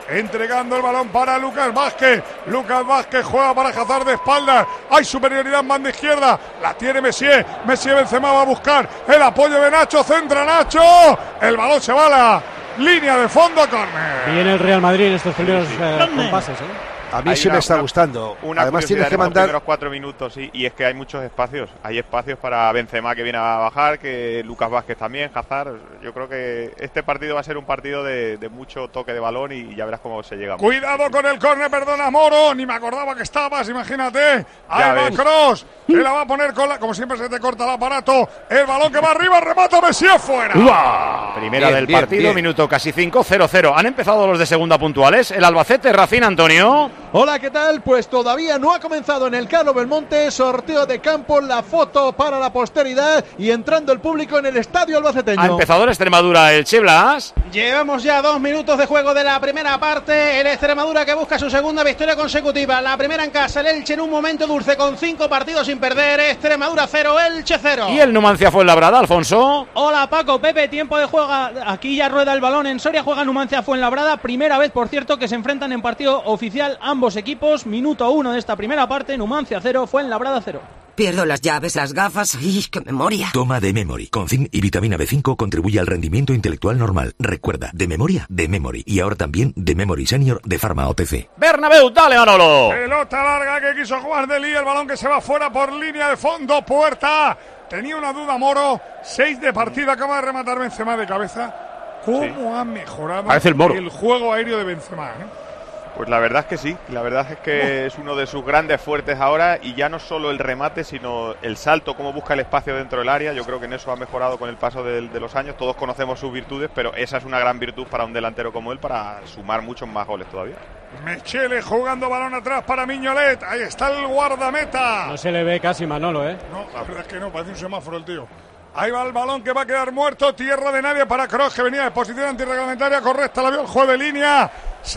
entregando el balón para Lucas Vázquez. Lucas Vázquez juega para Hazard de espaldas. Hay superioridad en banda izquierda. La tiene Messier. Benzema va a buscar el apoyo de Nacho. Centra Nacho. El balón se va a la línea de fondo. Córner. Viene el Real Madrid en estos primeros compases. A mí sí me está gustando. Además tienes que mandar los primeros 4 minutos y es que hay muchos espacios. Hay espacios para Benzema, que viene a bajar, que Lucas Vázquez también, Hazard. Yo creo que este partido va a ser un partido de mucho toque de balón y ya verás cómo se llega. Cuidado con el córner, perdona Moro, ni me acordaba que estabas, imagínate. Ahí va Kroos, que la va a poner con la... Como siempre se te corta el aparato. El balón que va arriba, remata Messi fuera. Primera del partido, minuto casi 5, 0-0. Han empezado los de segunda puntuales. El Albacete, Racín Antonio. Hola, ¿qué tal? Pues todavía no ha comenzado en el Carlo Belmonte, sorteo de campo, la foto para la posteridad y entrando el público en el estadio albaceteño. Ha empezado el Extremadura, el Cheblas. Llevamos ya 2 minutos de juego de la primera parte. El Extremadura que busca su segunda victoria consecutiva. La primera en casa, el Elche en un momento dulce con 5 partidos sin perder. Extremadura 0, Elche 0. Y el Numancia Fuenlabrada, Alfonso. Hola Paco, Pepe, tiempo de juego. Aquí ya rueda el balón en Soria, juega Numancia Fuenlabrada. Primera vez, por cierto, que se enfrentan en partido oficial ambos equipos. Minuto 1 de esta primera parte, Numancia 0, Fuenlabrada 0. Pierdo las llaves, las gafas. ¡Ay, qué memoria! Toma de Memory. Con zinc y vitamina B5 contribuye al rendimiento intelectual normal. Recuerda, de memoria, de Memory. Y ahora también de Memory Senior de Pharma OTC. Bernabéu, dale Manolo. Pelota larga que quiso jugar Deli, el balón que se va fuera por línea de fondo, puerta. Tenía una duda Moro, 6 de partida, acaba de rematar Benzema de cabeza. ¿Cómo ha mejorado el juego aéreo de Benzema? Pues la verdad es que sí, la verdad es que es uno de sus grandes fuertes ahora y ya no solo el remate, sino el salto, cómo busca el espacio dentro del área. Yo creo que en eso ha mejorado con el paso de los años. Todos conocemos sus virtudes, pero esa es una gran virtud para un delantero como él para sumar muchos más goles todavía. Mechele jugando balón atrás para Mignolet, ahí está el guardameta. No se le ve casi Manolo, No, la verdad es que no, parece un semáforo el tío. Ahí va el balón que va a quedar muerto, tierra de nadie para Kroos, que venía de posición antirreglamentaria correcta, la vio el juego de línea,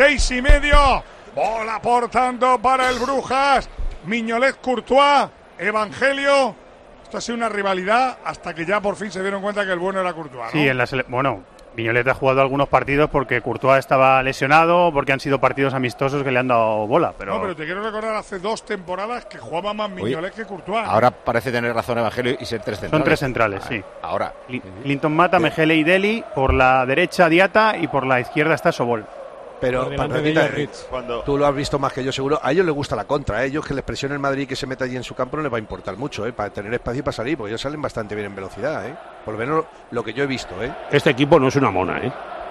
6,5, bola por tanto para el Brujas, Mignolet, Courtois, Evangelio. Esto ha sido una rivalidad hasta que ya por fin se dieron cuenta que el bueno era Courtois, ¿no? Sí, Mignolet ha jugado algunos partidos porque Courtois estaba lesionado, porque han sido partidos amistosos que le han dado bola. No, pero te quiero recordar hace 2 temporadas que jugaba más Mignolet que Courtois. Ahora parece tener razón Evangelio y ser 3 centrales. Son 3 centrales, sí. Ahora. Clinton Mata, Mejele y Deli, por la derecha Diata y por la izquierda está Sobol. Pero cuando tú lo has visto más que yo seguro, a ellos les gusta la contra, a ellos que les presione el Madrid y que se meta allí en su campo no les va a importar mucho, para tener espacio y para salir, porque ellos salen bastante bien en velocidad, por lo menos lo que yo he visto, Este equipo no es una mona,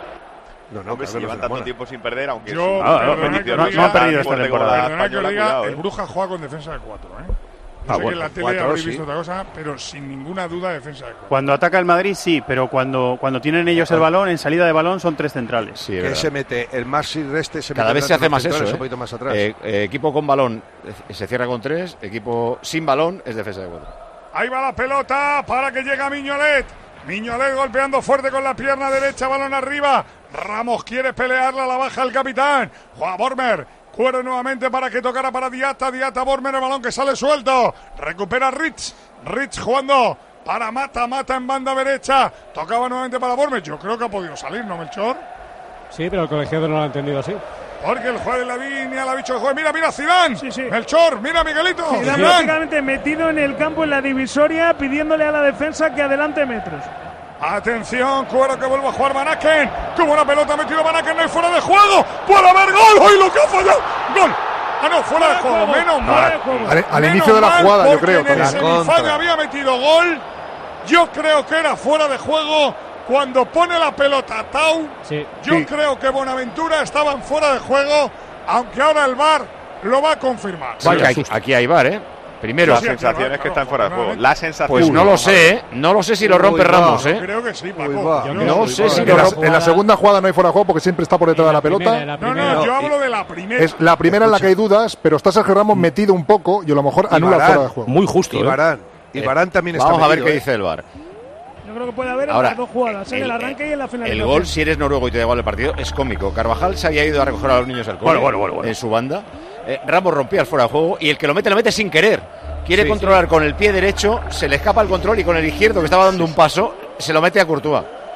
No, hombre, si llevan tanto tiempo sin perder, aunque no han perdido esta temporada. Perdona que os diga, el Brujas juega con defensa de 4, No sé que en la tele habréis visto otra cosa, pero sin ninguna duda defensa de 4. Cuando ataca el Madrid sí, pero cuando tienen ellos el balón, en salida de balón son 3 centrales. Sí, que se mete el más y reste, se cada vez se hace más eso, un poquito más atrás. Equipo con balón se cierra con 3, equipo sin balón es defensa de 4. Ahí va la pelota para que llegue Mignolet. Mignolet golpeando fuerte con la pierna derecha, balón arriba. Ramos quiere pelearla, la baja el capitán. Juega Bormer. Cuero nuevamente para que tocara para Diata. Diata, Bormer, el balón que sale suelto. Recupera Ritz. Ritz jugando para Mata. Mata en banda derecha. Tocaba nuevamente para Bormer. Yo creo que ha podido salir, ¿no, Melchor? Sí, pero el colegiado no lo ha entendido así. Porque el juez de la línea le ha dicho el juez. Mira, Zidane. Sí. Melchor, mira, Miguelito. Zidane prácticamente metido en el campo en la divisoria, pidiéndole a la defensa que adelante metros. Atención, Cuero que vuelve a jugar Van Aken. Como una pelota metido Van Aken, no hay fuera de juego. Puede haber gol. ¡Hoy lo que ha fallado! ¡Gol! No, fuera de juego. Menos mal. Al inicio de la jugada, yo creo. En el semifallo había metido gol. Yo creo que era fuera de juego. Cuando pone la pelota Tau, yo creo que Bonaventura estaba en fuera de juego, aunque ahora el VAR lo va a confirmar. Vaya, aquí hay VAR, Primero, la sensación es que está en fuera de juego. La sensación. Pues no lo sé, No lo sé si lo rompe Ramos, Creo que sí, Paco. No sé si lo rompe. En la segunda jugada no hay fuera de juego porque siempre está por detrás de la pelota. No, yo hablo de la primera. Es la primera en la que hay dudas, pero está Sergio Ramos metido un poco y a lo mejor anula fuera de juego. Muy justo. Y Varane también está metido. Vamos a ver qué dice el VAR. Yo creo que puede haber ahora, las 2 jugadas, en el arranque y en la finalización. El gol, si eres noruego y te da igual el partido, es cómico. Carvajal se había ido a recoger a los niños al cole en su banda. Ramos rompía el fuera de juego y el que lo mete sin querer. Quiere controlar con el pie derecho, se le escapa el control y con el izquierdo, que estaba dando un paso, se lo mete a Courtois.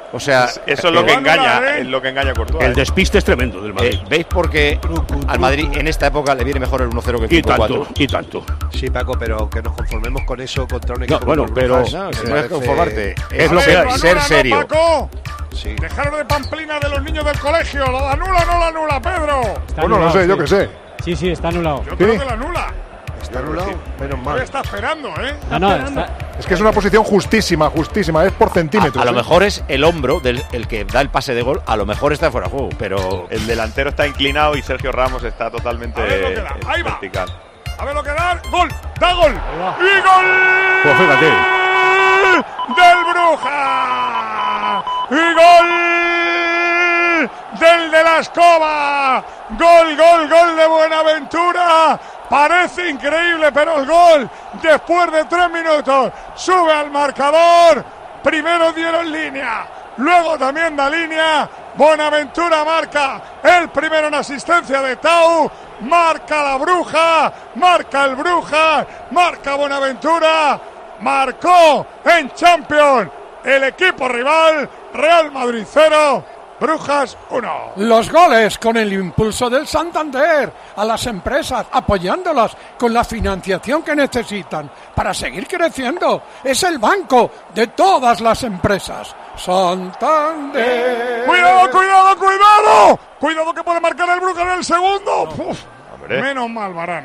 O sea, eso es lo que engaña, es lo que engaña a Courtois. El despiste es tremendo del Madrid. ¿Veis por qué al Madrid en esta época le viene mejor el 1-0 que el 5-4? Y tanto. Sí, Paco, pero que nos conformemos con eso contra un equipo. Bueno, pero no es conformarte. Es lo que hay. Ser serio. Paco. Sí. Dejaron de pamplina de los niños del colegio. ¿La anula o no la anula, Pedro? Bueno, no sé, yo qué sé. Sí, está anulado. Yo creo que la anula. Está anulado, menos mal. Está esperando, ¿eh? Es que es una posición justísima, es por centímetros. A lo mejor es el hombro del el que da el pase de gol, a lo mejor está fuera de juego, pero el delantero está inclinado y Sergio Ramos está totalmente vertical. A ver lo que da. ¡Gol! ¡Da gol! ¡Y gol! Pues fíjate. ¡Del Brujas! ¡Y gol! ¡Del de la Escoba! ¡Gol de Buenaventura! Parece increíble, pero el gol, después de 3 minutos, sube al marcador. Primero dieron línea, luego también da línea. Buenaventura marca el primero en asistencia de Tau. Marca la Bruja, marca el Bruja, marca Buenaventura. Marcó en Champions el equipo rival, Real Madrid 0. Brujas 1. Los goles con el impulso del Santander a las empresas, apoyándolas con la financiación que necesitan para seguir creciendo. Es el banco de todas las empresas. Santander. ¡Cuidado! ¡Cuidado que puede marcar el Brujas en el segundo! Menos mal, Varane.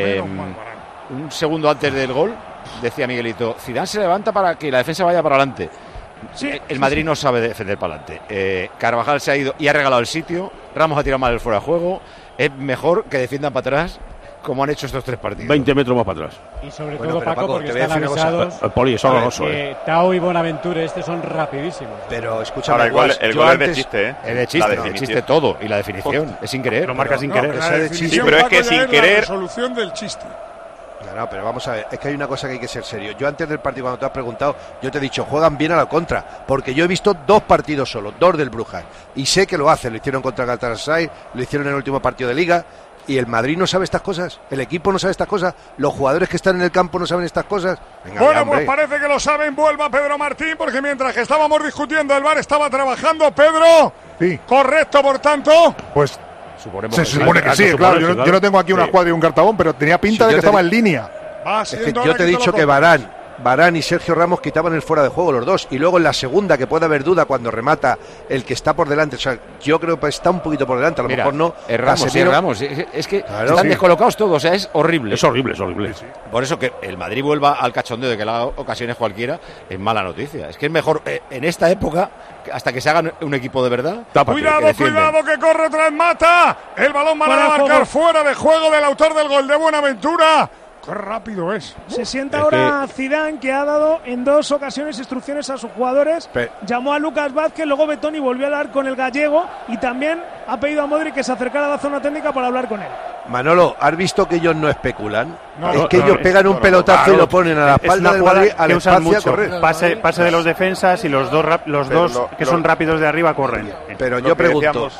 Un segundo antes del gol, decía Miguelito, Zidane se levanta para que la defensa vaya para adelante. Sí, el Madrid no sabe defender para adelante. Carvajal se ha ido y ha regalado el sitio. Ramos ha tirado mal el fuera de juego. Es mejor que defiendan para atrás, como han hecho estos 3 partidos. 20 metros más para atrás. Y sobre todo, Paco, porque están avisados. Poli, es horroroso. Tau y Bonaventura son rapidísimos. Pero escúchame, el gol es de chiste, ¿eh? Es de chiste todo. Y la definición es sin querer. Lo marca sin querer. Sí, pero es que sin querer. La resolución del chiste. No, pero vamos a ver, es que hay una cosa que hay que ser serio. Yo antes del partido, cuando te has preguntado, yo te he dicho, juegan bien a la contra, porque yo he visto 2 partidos solo, 2 del Brujas, y sé que lo hacen, lo hicieron contra Galatasaray, lo hicieron en el último partido de Liga, y el Madrid no sabe estas cosas, el equipo no sabe estas cosas, los jugadores que están en el campo no saben estas cosas. Venga, bueno, pues parece que lo saben. Vuelva Pedro Martín, porque mientras que estábamos discutiendo, el VAR estaba trabajando. Pedro, sí. Correcto, por tanto. Pues se supone que sí, claro. Yo no tengo aquí una escuadra y un cartabón, pero tenía pinta de que estaba en línea. Es que yo te he dicho que Varane y Sergio Ramos quitaban el fuera de juego los dos, y luego en la segunda, que puede haber duda cuando remata el que está por delante, o sea, yo creo que está un poquito por delante, a lo mejor no. Ramos, es que están descolocados todos, o sea, es horrible. Es horrible. Sí. Por eso que el Madrid vuelva al cachondeo de que le haga ocasiones cualquiera es mala noticia. Es que es mejor en esta época, hasta que se haga un equipo de verdad. Cuidado, que corre tras Mata. El balón va a marcar fuera de juego del autor del gol de Buenaventura. ¡Qué rápido es! Se sienta ahora Zidane, que ha dado en 2 ocasiones instrucciones a sus jugadores. Llamó a Lucas Vázquez, luego Betoni volvió a hablar con el gallego y también ha pedido a Modric que se acercara a la zona técnica para hablar con él. Manolo, ¿has visto que ellos no especulan? Ellos pegan un pelotazo y lo ponen a la espalda del Madrid al espacio a correr. Pase de los defensas y los dos que son rápidos de arriba corren. Pero yo pregunto...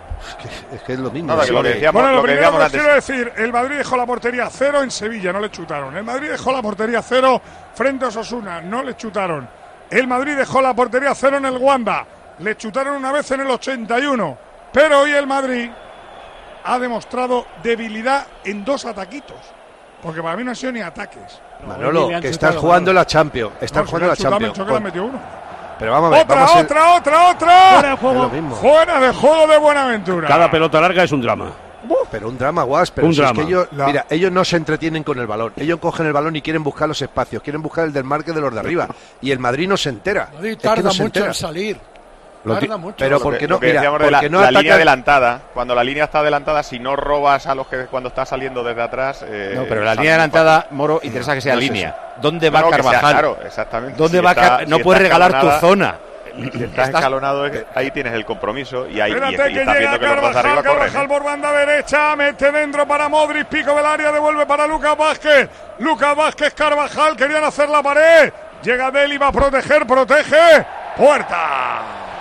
Es que es lo mismo. Lo primero que quiero decir, el Madrid dejó la portería 0 en Sevilla, no le chutaron. El Madrid dejó la portería 0 frente a Osasuna, no le chutaron. El Madrid dejó la portería 0 en el Wanda, le chutaron una vez en el 81. Pero hoy el Madrid ha demostrado debilidad en 2 ataquitos, porque para mí no han sido ni ataques. Manolo, que estás jugando la Champions. Estás jugando la Champions. Metió uno. Pero vamos a ver, otra. Fuera de juego. Fuera de juego de Buenaventura. Cada pelota larga es un drama. Pero un drama, Guas. Pero es que ellos no se entretienen con el balón. Ellos cogen el balón y quieren buscar los espacios, quieren buscar el desmarque de los de arriba. Y el Madrid no se entera. Madrid tarda mucho en salir. Tarda mucho. Pero porque no, la línea adelantada. Cuando la línea está adelantada, si no robas a los que cuando está saliendo desde atrás. No, pero la línea adelantada, Moro, interesa que sea línea. ¿Dónde va Carvajal? Claro, exactamente. ¿Dónde va no puedes regalar tu zona. Si estás escalonado, ahí tienes el compromiso y ahí estás viendo que los dos arriba corren. Carvajal por banda derecha, mete dentro para Modric, pico del área, devuelve para Lucas Vázquez. Lucas Vázquez, Carvajal, querían hacer la pared. Llega Deli, va a proteger, protege. Puerta.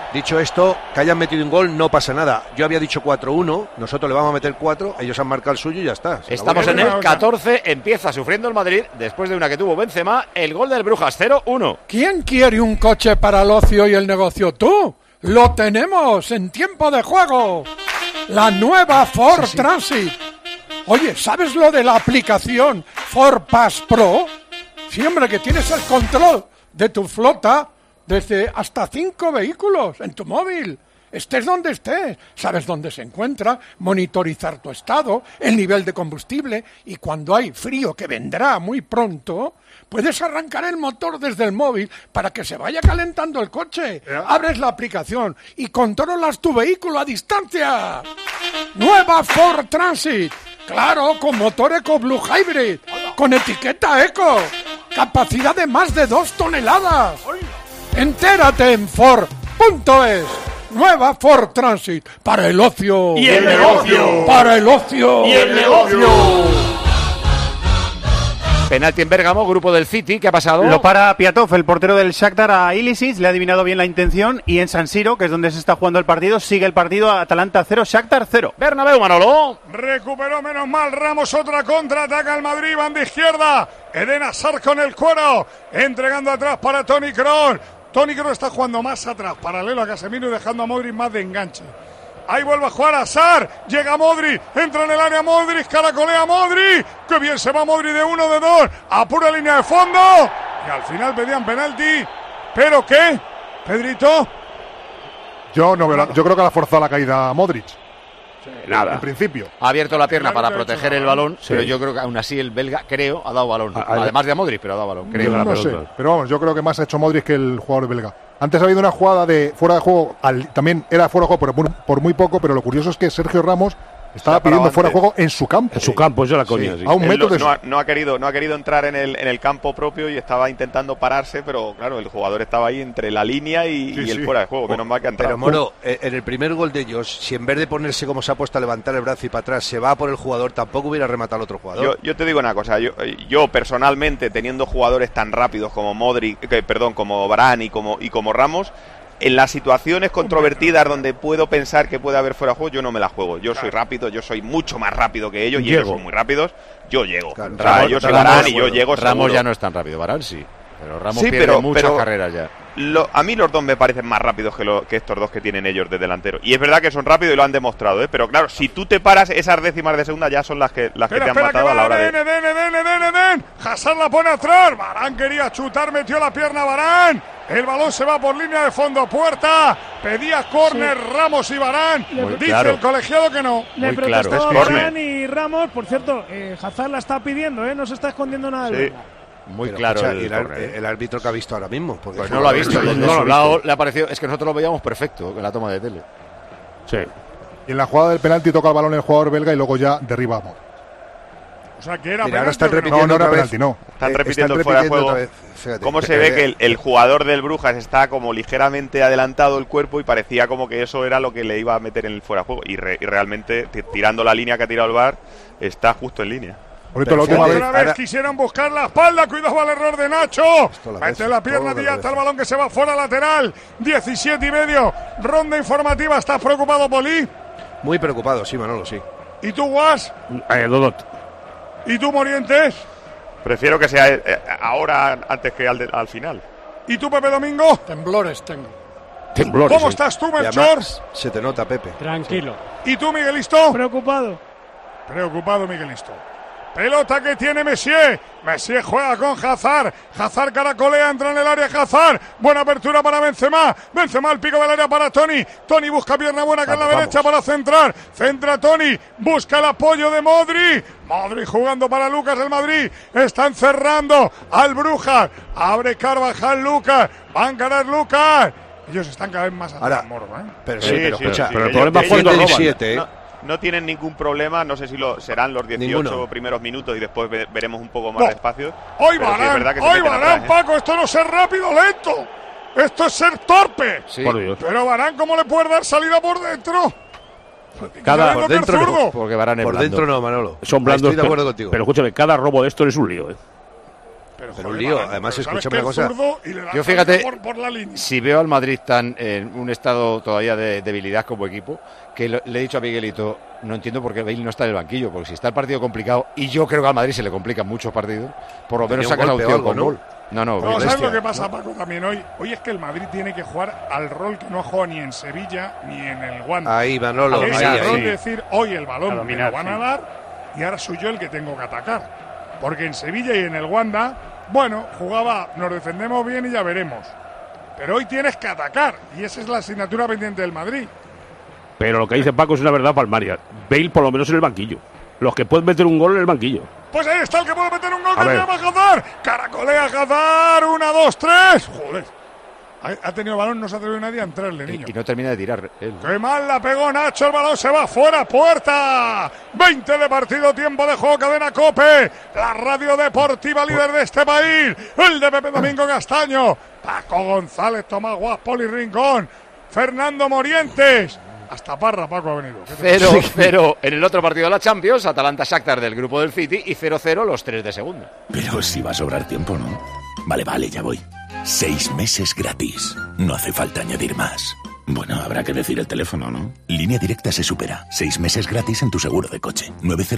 Dicho esto, que hayan metido un gol no pasa nada. Yo había dicho 4-1, nosotros le vamos a meter 4, ellos han marcado el suyo y ya está. Estamos en el 14, empieza sufriendo el Madrid después de una que tuvo Benzema, el gol del Brujas 0-1. ¿Quién quiere un coche para el ocio y el negocio? ¡Tú! ¡Lo tenemos en tiempo de juego! La nueva Ford Transit. Oye, ¿sabes lo de la aplicación Ford Pass Pro? Sí, hombre, que tienes el control de tu flota desde hasta 5 vehículos en tu móvil. Estés donde estés, sabes dónde se encuentra, monitorizar tu estado, el nivel de combustible, y cuando hay frío, que vendrá muy pronto, puedes arrancar el motor desde el móvil para que se vaya calentando el coche. Abres la aplicación y controlas tu vehículo a distancia. Nueva Ford Transit, claro, con motor EcoBlue Hybrid, con etiqueta Eco, capacidad de más de 2 toneladas. Entérate en Ford.es. Nueva Ford Transit para el ocio y el negocio. Para el ocio y el negocio. Penalti en Bérgamo, grupo del City, ¿qué ha pasado? Lo para Piatov, el portero del Shakhtar, a Ilicic, le ha adivinado bien la intención, y en San Siro, que es donde se está jugando el partido, sigue el partido, Atalanta 0, Shakhtar 0. Bernabéu, Manolo. Recuperó menos mal Ramos, otra contra, ataca el Madrid, banda izquierda. Eden Hazard con el cuero, entregando atrás para Toni Kroos. Toni Kroos está jugando más atrás, paralelo a Casemiro, y dejando a Modric más de enganche. Ahí vuelve a jugar Hazard, llega Modric, entra en el área Modric, caracolea Modric, que bien se va Modric de 1, de 2, a pura línea de fondo, y al final pedían penalti, ¿pero qué? ¿Pedrito? Yo creo que ha forzado la caída a Modric. Nada. En principio. Ha abierto la pierna para proteger el balón, pero yo creo que aún así el belga, creo, ha dado balón. Además de a Modric, pero ha dado balón, creo. No sé, pero vamos, yo creo que más ha hecho Modric que el jugador belga. Antes ha habido una jugada de fuera de juego, también era fuera de juego, pero por muy poco, pero lo curioso es que Sergio Ramos estaba pidiendo fuera de juego en su campo. En su campo, eso es la coña. Sí. A un metro no ha querido entrar en el campo propio y estaba intentando pararse, pero claro, el jugador estaba ahí entre la línea y el fuera de juego. Menos mal que ha entrado. Pero Moro, en el primer gol de ellos, si en vez de ponerse como se ha puesto a levantar el brazo y para atrás, se va por el jugador, tampoco hubiera rematado al otro jugador. Yo te digo una cosa, yo personalmente, teniendo jugadores tan rápidos como como Varane y como Ramos, en las situaciones controvertidas donde puedo pensar que puede haber fuera de juego, yo no me la juego. Yo soy rápido, yo soy mucho más rápido que ellos, y ellos son muy rápidos. Yo llego. Yo soy Varane y yo llego. Ramos seguro. ya no es tan rápido, Varane sí. Pero Ramos pierde muchas carreras ya. A mí los dos me parecen más rápidos que estos dos que tienen ellos de delantero. Y es verdad que son rápidos y lo han demostrado, ¿eh? Pero claro, si tú te paras, esas décimas de segunda ya son las que te han matado a la hora de... Hazard la pone atrás. Varane quería chutar, metió la pierna Varane. El balón se va por línea de fondo, puerta. Pedía córner Ramos y Varane. Dice el colegiado que no. Le protestó a Varane y Ramos. Por cierto, Hazard la está pidiendo, no se está escondiendo nada de verdad. Muy claro, el árbitro que ha visto ahora mismo. Pues no lo ha visto. De su lado le ha parecido. Es que nosotros lo veíamos perfecto en la toma de tele. Sí. Y en la jugada del penalti toca el balón el jugador belga y luego ya derriba a Modric. O sea, que era penalti. Ahora están repitiendo no era penalti, no. Están repitiendo el fuera de juego. Cómo se ve que el jugador del Brujas está como ligeramente adelantado el cuerpo y parecía como que eso era lo que le iba a meter en el fuera de juego. Y realmente, tirando la línea que ha tirado el VAR, está justo en línea. Otra vez quisieron buscar la espalda, cuidado al error de Nacho. Mete la pierna Díaz, el balón que se va fuera lateral. 17:30, ronda informativa. ¿Estás preocupado, Poli? Muy preocupado, sí, Manolo, sí. ¿Y tú, Guas? Dodot. ¿Y tú, Morientes? Prefiero que sea ahora antes que al final. ¿Y tú, Pepe Domingo? Temblores tengo. Temblores. ¿Cómo estás tú, Melchor? Se te nota, Pepe. Tranquilo. ¿Y tú, Miguelisto? Preocupado. Preocupado, Miguelisto. Pelota que tiene Messier. Messier juega con Hazard. Hazard caracolea, entra en el área Hazard. Buena apertura para Benzema. Benzema al pico del área para Toni. Toni busca pierna buena que es la derecha para centrar. Centra Toni. Busca el apoyo de Modric. Modric jugando para Lucas el Madrid. Están cerrando al Brujas. Abre Carvajal Lucas. Van a ganar Lucas. Ellos están cada vez más atrás, Morbo, ¿eh? Pero escucha, pero el problema fue el 7, No tienen ningún problema, no sé si serán los 18 primeros minutos y después veremos un poco más de espacio. Hoy Varane, Paco, esto no es ser rápido, lento. Esto es ser torpe. Sí. Por Dios. Pero Varane, ¿cómo le puede dar salida por dentro? Por dentro no. Porque Varane por dentro no, Manolo. Son blandos. Estoy de acuerdo contigo. Pero escúchame, cada robo de esto es un lío, ¿eh? Pero un lío, además escúchame una cosa. Yo fíjate, por la línea. si veo al Madrid tan en un estado todavía de debilidad como equipo, que le he dicho a Miguelito, no entiendo por qué Bale no está en el banquillo, porque si está el partido complicado, y yo creo que al Madrid se le complican muchos partidos, por lo menos saca la opción con gol. No, ¿sabes lo que pasa, Paco, también hoy? Hoy es que el Madrid tiene que jugar al rol que no ha jugado ni en Sevilla ni en el Wanda. Ahí, Manolo. Es el rol de decir, hoy el balón me lo van a dar y ahora soy yo el que tengo que atacar. Porque en Sevilla y en el Wanda, bueno, jugaba, nos defendemos bien y ya veremos. Pero hoy tienes que atacar y esa es la asignatura pendiente del Madrid. Pero lo que dice Paco es una verdad palmaria. Bale por lo menos en el banquillo. Los que pueden meter un gol en el banquillo. Pues ahí está el que puede meter un gol, que se llama Hazard. Caracolea Hazard, 1, 2, 3. Joder. Ha tenido el balón, no se ha atrevido nadie a entrarle, niño. Y no termina de tirar él. ¡Qué mal la pegó Nacho! El balón se va fuera, puerta. 20 de partido, tiempo de juego, cadena COPE. La radio deportiva líder de este país. El de Pepe Domingo Castaño. Paco González, Tomás Guas, Poli Rincón. Fernando Morientes. Hasta Parra, Paco, ha venido. 0-0 en el otro partido de la Champions, Atalanta-Shakhtar del grupo del City y 0-0 los 3 de segunda. Pero si va a sobrar tiempo, ¿no? Vale, ya voy. 6 meses gratis. No hace falta añadir más. Bueno, habrá que decir el teléfono, ¿no? Línea Directa se supera. 6 meses gratis en tu seguro de coche.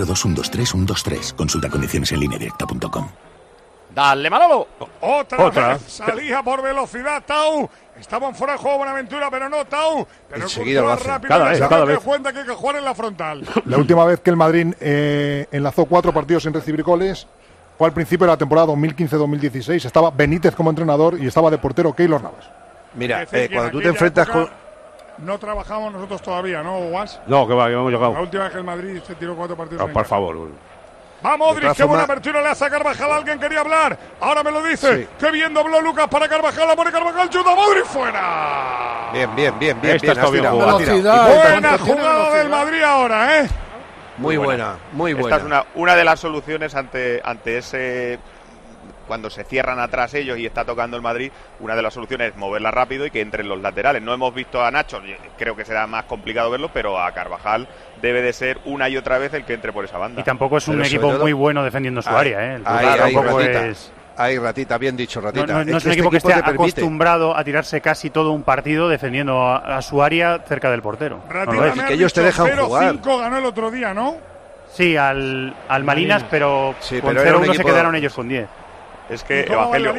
902-123-123. Consulta condiciones en lineadirecta.com. ¡Dale, Manolo! Otra vez salía por velocidad Tau. Estaban fuera de juego Buenaventura, pero no Tau. Pero enseguida lo hace. Rápido, cada vez. Cuenta que hay que jugar en la frontal. La última vez que el Madrid enlazó 4 partidos sin recibir goles fue al principio de la temporada 2015-2016. Estaba Benítez como entrenador y estaba de portero Keylor Navas. Mira, cuando tú te enfrentas con... No trabajamos nosotros todavía, ¿no, Guas? No, que va, que hemos llegado. La última vez que el Madrid se tiró 4 partidos. No, por favor. Va Modric, qué buena apertura le hace a Carvajal. Alguien quería hablar, ahora me lo dice. Sí. Qué bien dobló Lucas para Carvajal. La pone Carvajal, chuta Modric fuera. Bien. Esta está bien jugada. Buena jugada del Madrid ahora, ¿eh? Muy buena. Esta es una de las soluciones ante ese... Cuando se cierran atrás ellos y está tocando el Madrid, una de las soluciones es moverla rápido y que entren los laterales. No hemos visto a Nacho, creo que será más complicado verlo, pero a Carvajal debe de ser una y otra vez el que entre por esa banda. Y tampoco es un equipo muy bueno defendiendo su área, ¿eh? Ahí, Ratita, bien dicho, Ratita. No es un equipo que esté acostumbrado a tirarse casi todo un partido defendiendo a su área cerca del portero. Ratita, que ellos te dejan jugar. 0-5 ganó el otro día, ¿no? Sí, al Malinas, pero con 0-1 se quedaron ellos con 10. Es que Evangelio,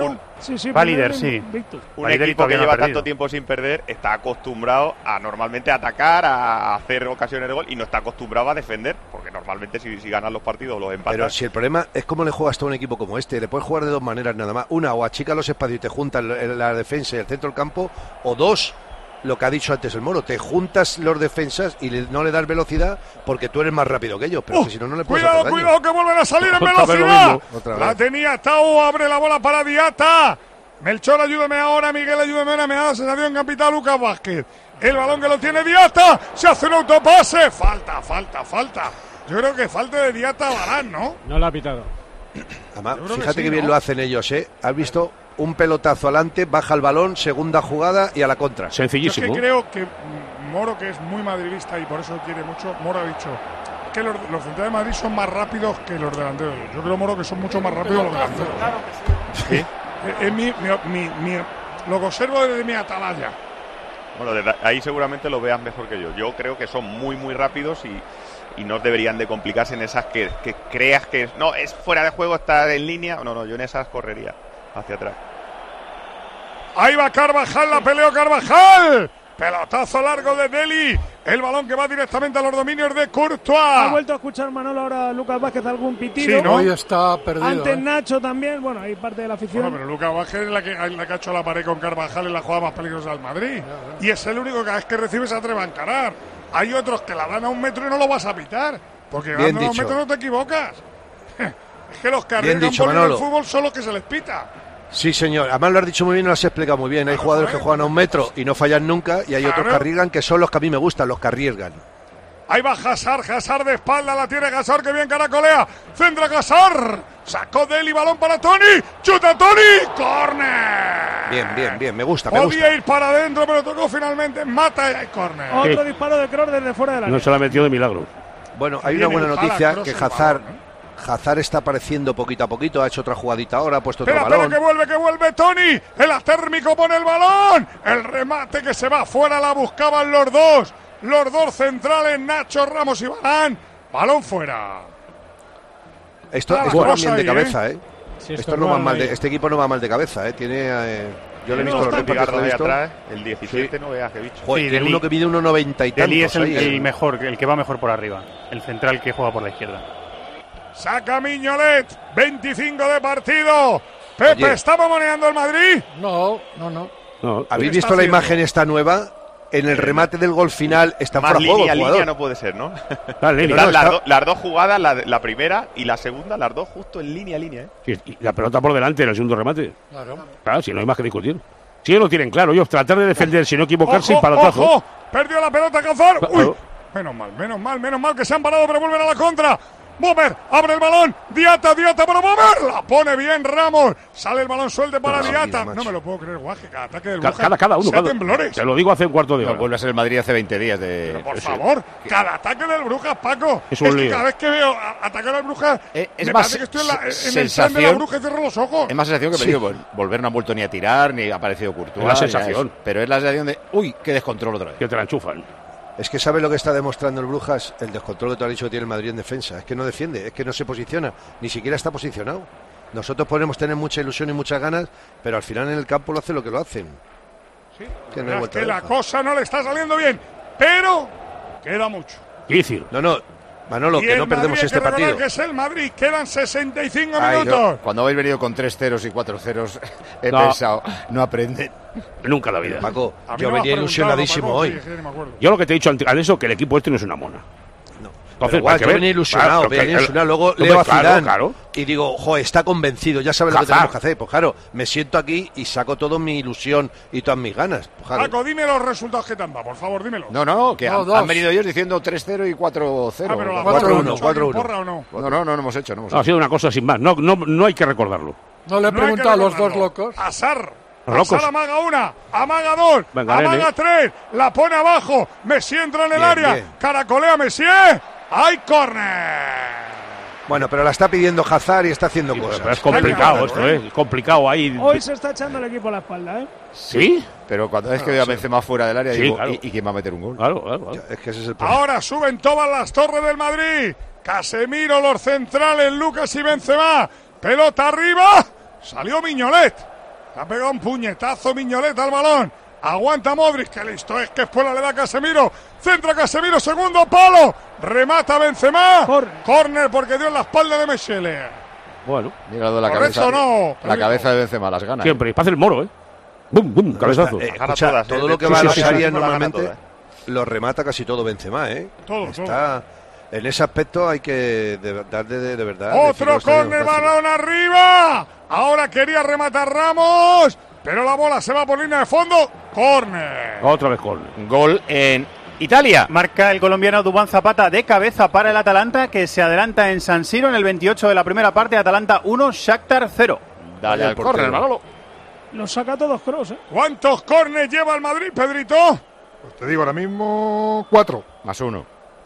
va líder, sí. Un equipo que lleva tanto tiempo sin perder está acostumbrado a normalmente atacar, a hacer ocasiones de gol y no está acostumbrado a defender, porque normalmente si ganan los partidos los empatas. Pero si el problema es cómo le juegas a un equipo como este, le puedes jugar de 2 maneras nada más. Una, o achica los espacios y te juntan la defensa y el centro del campo, o 2, lo que ha dicho antes el Moro, te juntas los defensas y no le das velocidad porque tú eres más rápido que ellos, pero que si no le puedes hacer daño. Cuidado, que vuelven a salir en velocidad. La tenía Tau, abre la bola para Diata. Melchor, ayúdame ahora, Miguel, ayúdame ahora, me da la sensación capitán Lucas Vázquez. El balón que lo tiene Diata, se hace un autopase. Falta. Yo creo que falta de Diata a Varane, ¿no? No lo ha pitado. Además, fíjate que bien lo hacen ellos, ¿eh? ¿Has visto? Un pelotazo adelante, baja el balón, segunda jugada y a la contra. Sencillísimo. Yo es que creo que Moro, que es muy madridista y por eso quiere mucho, Moro ha dicho que los centrales de Madrid son más rápidos que los delanteros. Yo creo, Moro, que son mucho más rápidos los delanteros. Claro que sí. Lo que observo desde mi atalaya. Bueno, desde ahí seguramente lo veas mejor que yo. Yo creo que son muy rápidos y no deberían de complicarse en esas que creas que no es fuera de juego, está en línea. No, yo en esas correría hacia atrás. Ahí va Carvajal, la peleó Carvajal. Pelotazo largo de Deli. El balón que va directamente a los dominios de Courtois. Ha vuelto a escuchar Manolo ahora Lucas Vázquez algún pitido. Sí, ¿no? Hoy está perdido. Antes Nacho también. Bueno, hay parte de la afición. Bueno, pero Lucas Vázquez es la que ha hecho la pared con Carvajal en la jugada más peligrosa del Madrid. Y es el único que cada vez que recibe se atreve a encarar. Hay otros que la dan a 1 metro y no lo vas a pitar. Porque dando a 1 metro no te equivocas. Es que los que arriesgan por el fútbol son los que se les pita. Sí, señor. Además lo has dicho muy bien, lo has explicado muy bien. Hay jugadores que juegan a 1 metro y no fallan nunca, y hay otros que arriesgan, que son los que a mí me gustan, los que arriesgan. Ahí va Hazard de espalda, la tiene Hazard, que bien caracolea. Centra Hazard. Sacó Deli, balón para Toni. Chuta Toni. Córner. Bien. Me gusta. Podía ir para adentro, pero tocó finalmente. Mata y hay córner. Otro disparo de Kroos desde fuera de la No se la metió de milagro. Bueno, hay una buena noticia, que Hazard está apareciendo poquito a poquito, ha hecho otra jugadita ahora, ha puesto otro Espera, balón. que vuelve Tony. El atérmico pone el balón. El remate que se va fuera, la buscaban los dos centrales, Nacho Ramos y Varane. Balón fuera. Esto va bien de cabeza, Sí, esto no va mal este equipo no va mal de cabeza, tiene... yo le he visto los repartidos de atrás, el 17 no veas que bicho. Joder, tiene uno que mide 1,90 y tantos. Deli es el mejor, el que va mejor por arriba. El central que juega por la izquierda. Saca Mignolet, 25 de partido. Pepe, Oye. ¿está mamoneando el Madrid? No. ¿Habéis visto la imagen esta nueva? En el remate del gol final está Más fuera de juego el línea jugador. no puede ser, ¿no? Está- Las dos jugadas, la primera y la segunda, las dos justo en línea. Sí, y la pelota por delante en el segundo remate. Claro. Si no hay más que discutir. Si ellos lo tienen claro, ellos tratar de defender, si no equivocarse, y palotazo. ¡Ojo! Perdió la pelota Cazor. Claro. Uy, menos mal que se han parado, pero vuelven a la contra. Mover, abre el balón, Diata para mover, la pone bien Ramos, sale el balón suelto para Diata. No me lo puedo creer, guaje, cada ataque del Brujas. Cada uno. Sea temblores. Te lo digo hace un cuarto de hora. Vuelve a ser el Madrid hace 20 días. Pero por favor, cada ataque del Brujas, Paco. Es un que lío. cada vez que veo atacar al Brujas, es me más parece que estoy en el sensación plan de la Bruja y cierro los ojos. Es más sensación que me digo, volver no ha vuelto ni a tirar, ni ha aparecido Courtois. Es la sensación. Pero es la sensación de, uy, qué descontrol otra vez. Que te la enchufan. Es que ¿sabes lo que está demostrando el Brujas? El descontrol que te has dicho que tiene el Madrid en defensa. Es que no defiende, es que no se posiciona, ni siquiera está posicionado. Nosotros podemos tener mucha ilusión y muchas ganas, pero al final en el campo lo hace lo que lo hacen. Sí, Que no hay vuelta de la hoja. cosa no le está saliendo bien, pero queda mucho. Difícil. No, Manolo, Y que el no perdemos Madrid, hay este que recordar partido. que es el Madrid, quedan 65 Ay, minutos. Cuando habéis venido con 3 ceros y 4 ceros, he No. pensado, no aprenden. Nunca en la vida. Paco, A mí yo no me has venía preguntado, ilusionadísimo Paco, hoy. sí, ni me acuerdo. Yo lo que te he dicho al eso, que el equipo este no es una mona. Pero igual, yo venía ilusionado, luego leo a Zidane y digo, joder, está convencido, ya sabe lo que tenemos que hacer. Pues claro, me siento aquí y saco toda mi ilusión y todas mis ganas. Pues, claro. Paco, dime los resultados que te han dado, por favor, dímelo. No, que No, han venido ellos diciendo 3-0 y 4-0. Pero la 4-1, 4-1. ¿Porra o no? No hemos hecho. No, ha sido una cosa sin más. No hay que recordarlo. No le he No hay que preguntado a los dos recordarlo. locos. Azar. Los locos. Azar amaga una, amaga dos, Venga, amaga nene. 3, la pone abajo, Messi entra en el Bien, área, bien. caracolea Messi, ¡hay córner! Bueno, pero la está pidiendo Hazard y está haciendo cosas. Pero es complicado esto, Es complicado ahí. Hoy se está echando el equipo a la espalda, ¿eh? ¿Sí? Pero cuando es que veo a Benzema fuera del área, Sí, digo, claro. ¿y quién va a meter un gol? Claro. Es que ese es el problema. Ahora suben todas las torres del Madrid, Casemiro, los centrales, Lucas y Benzema, pelota arriba, salió Mignolet, le ha pegado un puñetazo Mignolet al balón. Aguanta Modric, que listo es, que Espuela le da a Casemiro. Centra Casemiro, segundo palo. Remata Benzema. Córner porque dio en la espalda de Mechele. Bueno. Mira la Correcto, cabeza. no. La cabeza de Benzema, las ganas. Siempre. Y para hacer el moro, Bum, bum, cabezazo. Escucha, todo lo que va a las áreas normalmente lo remata casi todo Benzema, Todo. Está... En ese aspecto hay que darle de verdad. Otro córner, balón arriba. Ahora quería rematar Ramos, pero la bola se va por línea de fondo. Córner. Otra vez gol. Gol en Italia. Marca el colombiano Duván Zapata de cabeza para el Atalanta, que se adelanta en San Siro en el 28 de la primera parte. Atalanta 1, Shakhtar 0. Dale al córner, Manolo. Los saca todos Kroos, ¿eh? ¿Cuántos córneres lleva el Madrid, Pedrito? Pues te digo ahora mismo 4. Más 1.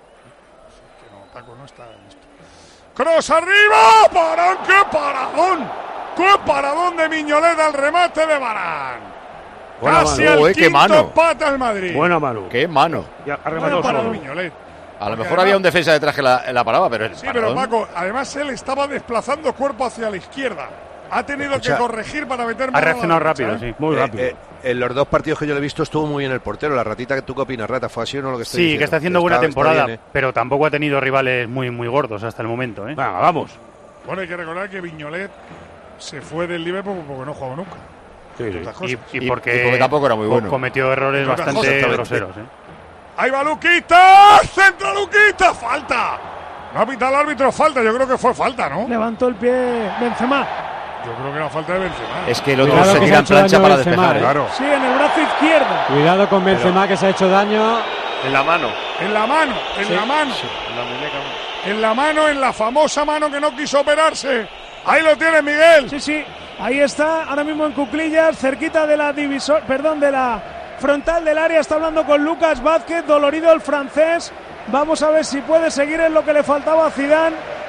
Kroos arriba. ¡Parón! ¡Qué paradón! ¡Qué paradón de Mignolet al remate de Varane! Buena Casi mano. al Uy, qué quinto mano. empate al Madrid. Buena mano. ¡Qué mano! Ya, ha Bueno, rematado paradón solo. Mignolet. A lo mejor había un defensa detrás que la paraba, pero Sí, pero Paco, además él estaba desplazando cuerpo hacia la izquierda. Ha tenido Escucha, que corregir para meter Ha mano a la reaccionado derecha, rápido, ¿eh? sí. Muy rápido. En los dos partidos que yo le he visto estuvo muy bien el portero. La ratita, ¿tú qué opinas, Rata? ¿Fue así o no lo que estoy Sí, diciendo? que está haciendo buena Está temporada, bien, pero tampoco ha tenido rivales muy gordos hasta el momento, ¿eh? Venga, vamos. Bueno, hay que recordar que Mignolet se fue del Liverpool porque no jugó nunca. Sí, sí. Otras cosas. Y porque, porque tampoco era muy bueno. cometió errores Otras bastante cosas, groseros, ¿eh? Ahí va Luquita, centro Luquita, falta. No ha pitado el árbitro, falta, yo creo que fue falta, ¿no? Levantó el pie Benzema. Yo creo que era falta de Benzema. Es que el otro Cuidado se que tira en se ha hecho plancha daño para Benzema, despejar. ¿eh? Claro. Sí, en el brazo izquierdo. Cuidado con Benzema, que se ha hecho daño. En la mano. En la mano, en Sí. la mano. En la muñeca. En la mano, en la famosa mano que no quiso operarse. Ahí lo tiene Miguel. Sí, sí. Ahí está, ahora mismo en cuclillas, cerquita de la de la frontal del área. Está hablando con Lucas Vázquez, dolorido el francés. Vamos a ver si puede seguir en lo que le faltaba a Zidane.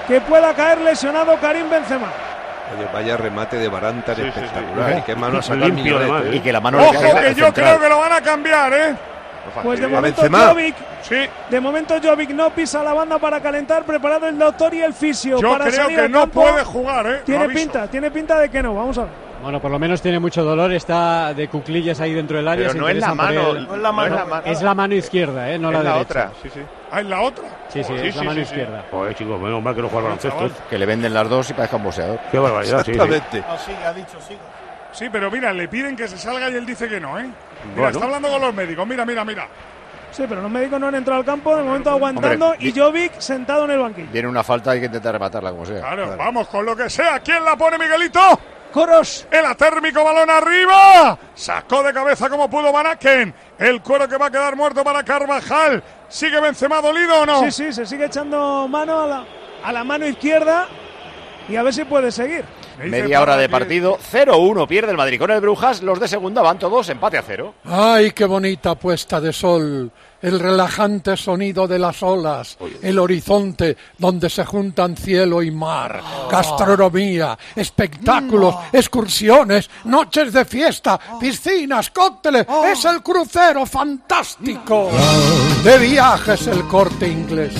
que pueda caer lesionado Karim Benzema. Oye, vaya remate de Varane tan espectacular. Y qué mano ha sacado limpio, Miguel, y que la mano Ojo, que yo creo que lo van a cambiar, ¿eh? Pues de momento Jovic no pisa la banda para calentar, preparado el doctor y el fisio. Yo para creo salir que al no campo. puede jugar, ¿eh? Tiene pinta de que no, vamos a ver. Bueno, por lo menos tiene mucho dolor, está de cuclillas ahí dentro del área. Pero no es la mano, es la mano izquierda, no la derecha. Otra, sí. Ah, ¿es la otra? Sí, es la mano izquierda. Joder, chicos, menos mal que no juega baloncesto. Que le venden las dos y parezca un boxeador. Qué barbaridad, Exactamente. Ha dicho. Sí, pero mira, le piden que se salga y él dice que no, ¿eh? Mira, Bueno. está hablando con los médicos, mira. Sí, pero los médicos no han entrado al campo, de momento aguantando. Hombre, y Jovic sentado en el banquillo. Viene una falta, hay que intentar rematarla como sea. Claro, vamos con lo que sea. ¿Quién la pone, Miguelito? Coros. El atérmico, balón arriba. Sacó de cabeza como pudo Van Aken. El cuero que va a quedar muerto para Carvajal. ¿Sigue Benzema dolido o no? Sí, se sigue echando mano a la mano izquierda. Y a ver si puede seguir. Media hora de partido, 0-1 pierde el Madrid con el Brujas, los de segunda van todos empate a 0. ¡Ay, qué bonita puesta de sol! El relajante sonido de las olas, el horizonte donde se juntan cielo y mar, gastronomía, espectáculos, excursiones, noches de fiesta, piscinas, cócteles. Es el crucero fantástico de Viajes El Corte Inglés.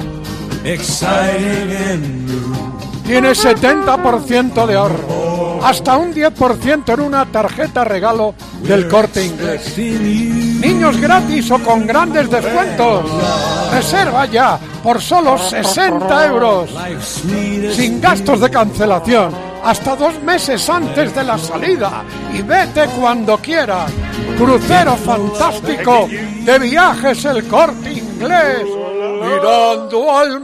Tiene 70% de ahorro, hasta un 10% en una tarjeta regalo del Corte Inglés. Niños gratis o con grandes descuentos. Reserva ya por solo 60 euros, sin gastos de cancelación, hasta 2 meses antes de la salida. Y vete cuando quieras. Crucero fantástico de Viajes El Corte Inglés, mirando al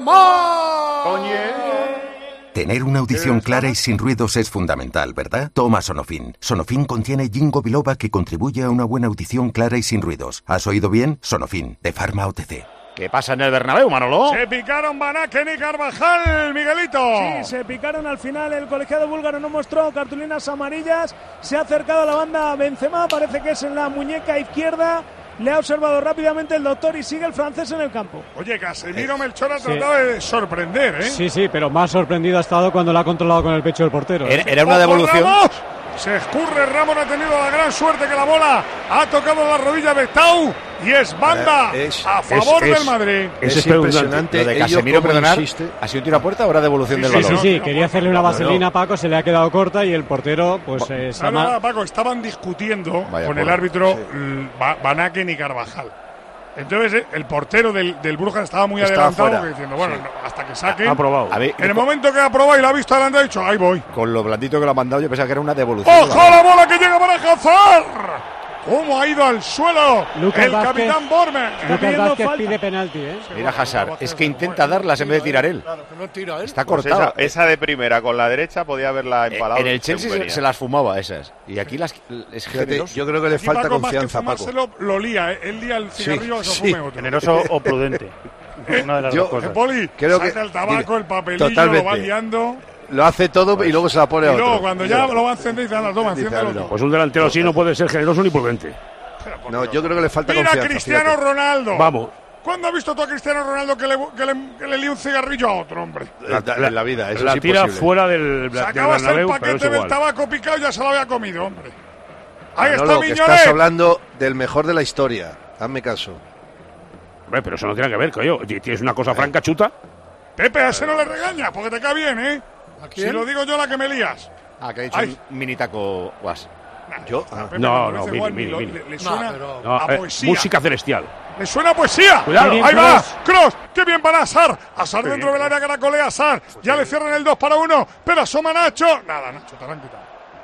mar. Tener una audición clara y sin ruidos es fundamental, ¿verdad? Toma Sonofin. Sonofin contiene ginkgo biloba que contribuye a una buena audición clara y sin ruidos. ¿Has oído bien? Sonofin, de Pharma OTC. ¿Qué pasa en el Bernabéu, Manolo? Se picaron Van Aken y Carvajal, Miguelito. Sí, se picaron al final. El colegiado búlgaro no mostró cartulinas amarillas. Se ha acercado a la banda Benzema. Parece que es en la muñeca izquierda. Le ha observado rápidamente el doctor y sigue el francés en el campo. Oye, Casemiro Melchor ha tratado de sorprender, ¿eh? Sí, pero más sorprendido ha estado cuando la ha controlado con el pecho del portero. Era una devolución. ¡Ramos! Se escurre Ramos, ha tenido la gran suerte que la bola ha tocado la rodilla de Tau y es banda a favor del Madrid. Es impresionante. Lo de Casemiro, perdonar, ¿ha sido un tiro a puerta o era devolución del balón? Sí, quería hacerle una vaselina a Paco, se le ha quedado corta y el portero, pues Paco, estaban discutiendo con el árbitro Van Aken y Carvajal. Entonces el portero del Brujas estaba muy adelantado diciendo, bueno, hasta que saque. Ha probado. En el momento que ha probado y la ha visto adelante, ha dicho, ahí voy. Con lo blandito que lo ha mandado, yo pensaba que era una devolución. ¡Ojo la bola que llega para Hazard! ¿Cómo ha ido al suelo el capitán Bormer? Lucas Vázquez pide penalti, ¿eh? Mira Hazard, es que intenta darlas en vez de tirar él. Está cortado. Pues esa de primera con la derecha podía haberla empalado. En el Chelsea se las fumaba esas. Y aquí es generoso. Yo creo que le falta confianza, Paco. Lo lía, él lía el cigarrillo que se fume otro. Generoso o prudente. Una de las dos cosas. Poli, creo saca el tabaco, el papelillo, lo va liando. Lo hace todo y luego se la pone a otro. Y luego cuando ya lo va a encender, dice, toma, enciéndelo. Pues un delantero así no puede ser generoso ni prudente. No, yo creo que le falta confianza. Mira Cristiano Ronaldo. Vamos. ¿Cuándo has visto tú a Cristiano Ronaldo que le lía un cigarrillo a otro, hombre? En la vida, eso la es tira imposible. fuera del Sacabas Bernabéu, el paquete del tabaco picado y ya se lo había comido, hombre. Ahí Manolo, está que Miñolet. estás hablando del mejor de la historia. Hazme caso. Hombre, pero eso no tiene que ver, coño. Tienes una cosa franca, chuta. Pepe, a ese no le regaña, porque te cae bien, ¿eh? Si lo digo yo, la que me lías. Que ha dicho un mini taco guas. ¿Yo? No, mini. Le suena No, a poesía. música celestial. ¡Le suena a poesía! Cuidado. ¡Ahí va! ¡Cross! ¡Qué bien para Hazard! Hazard dentro del área, caracolea Hazard. Ya le cierran el 2-1, pero asoma Nacho. Nada, Nacho, te lo han quitado.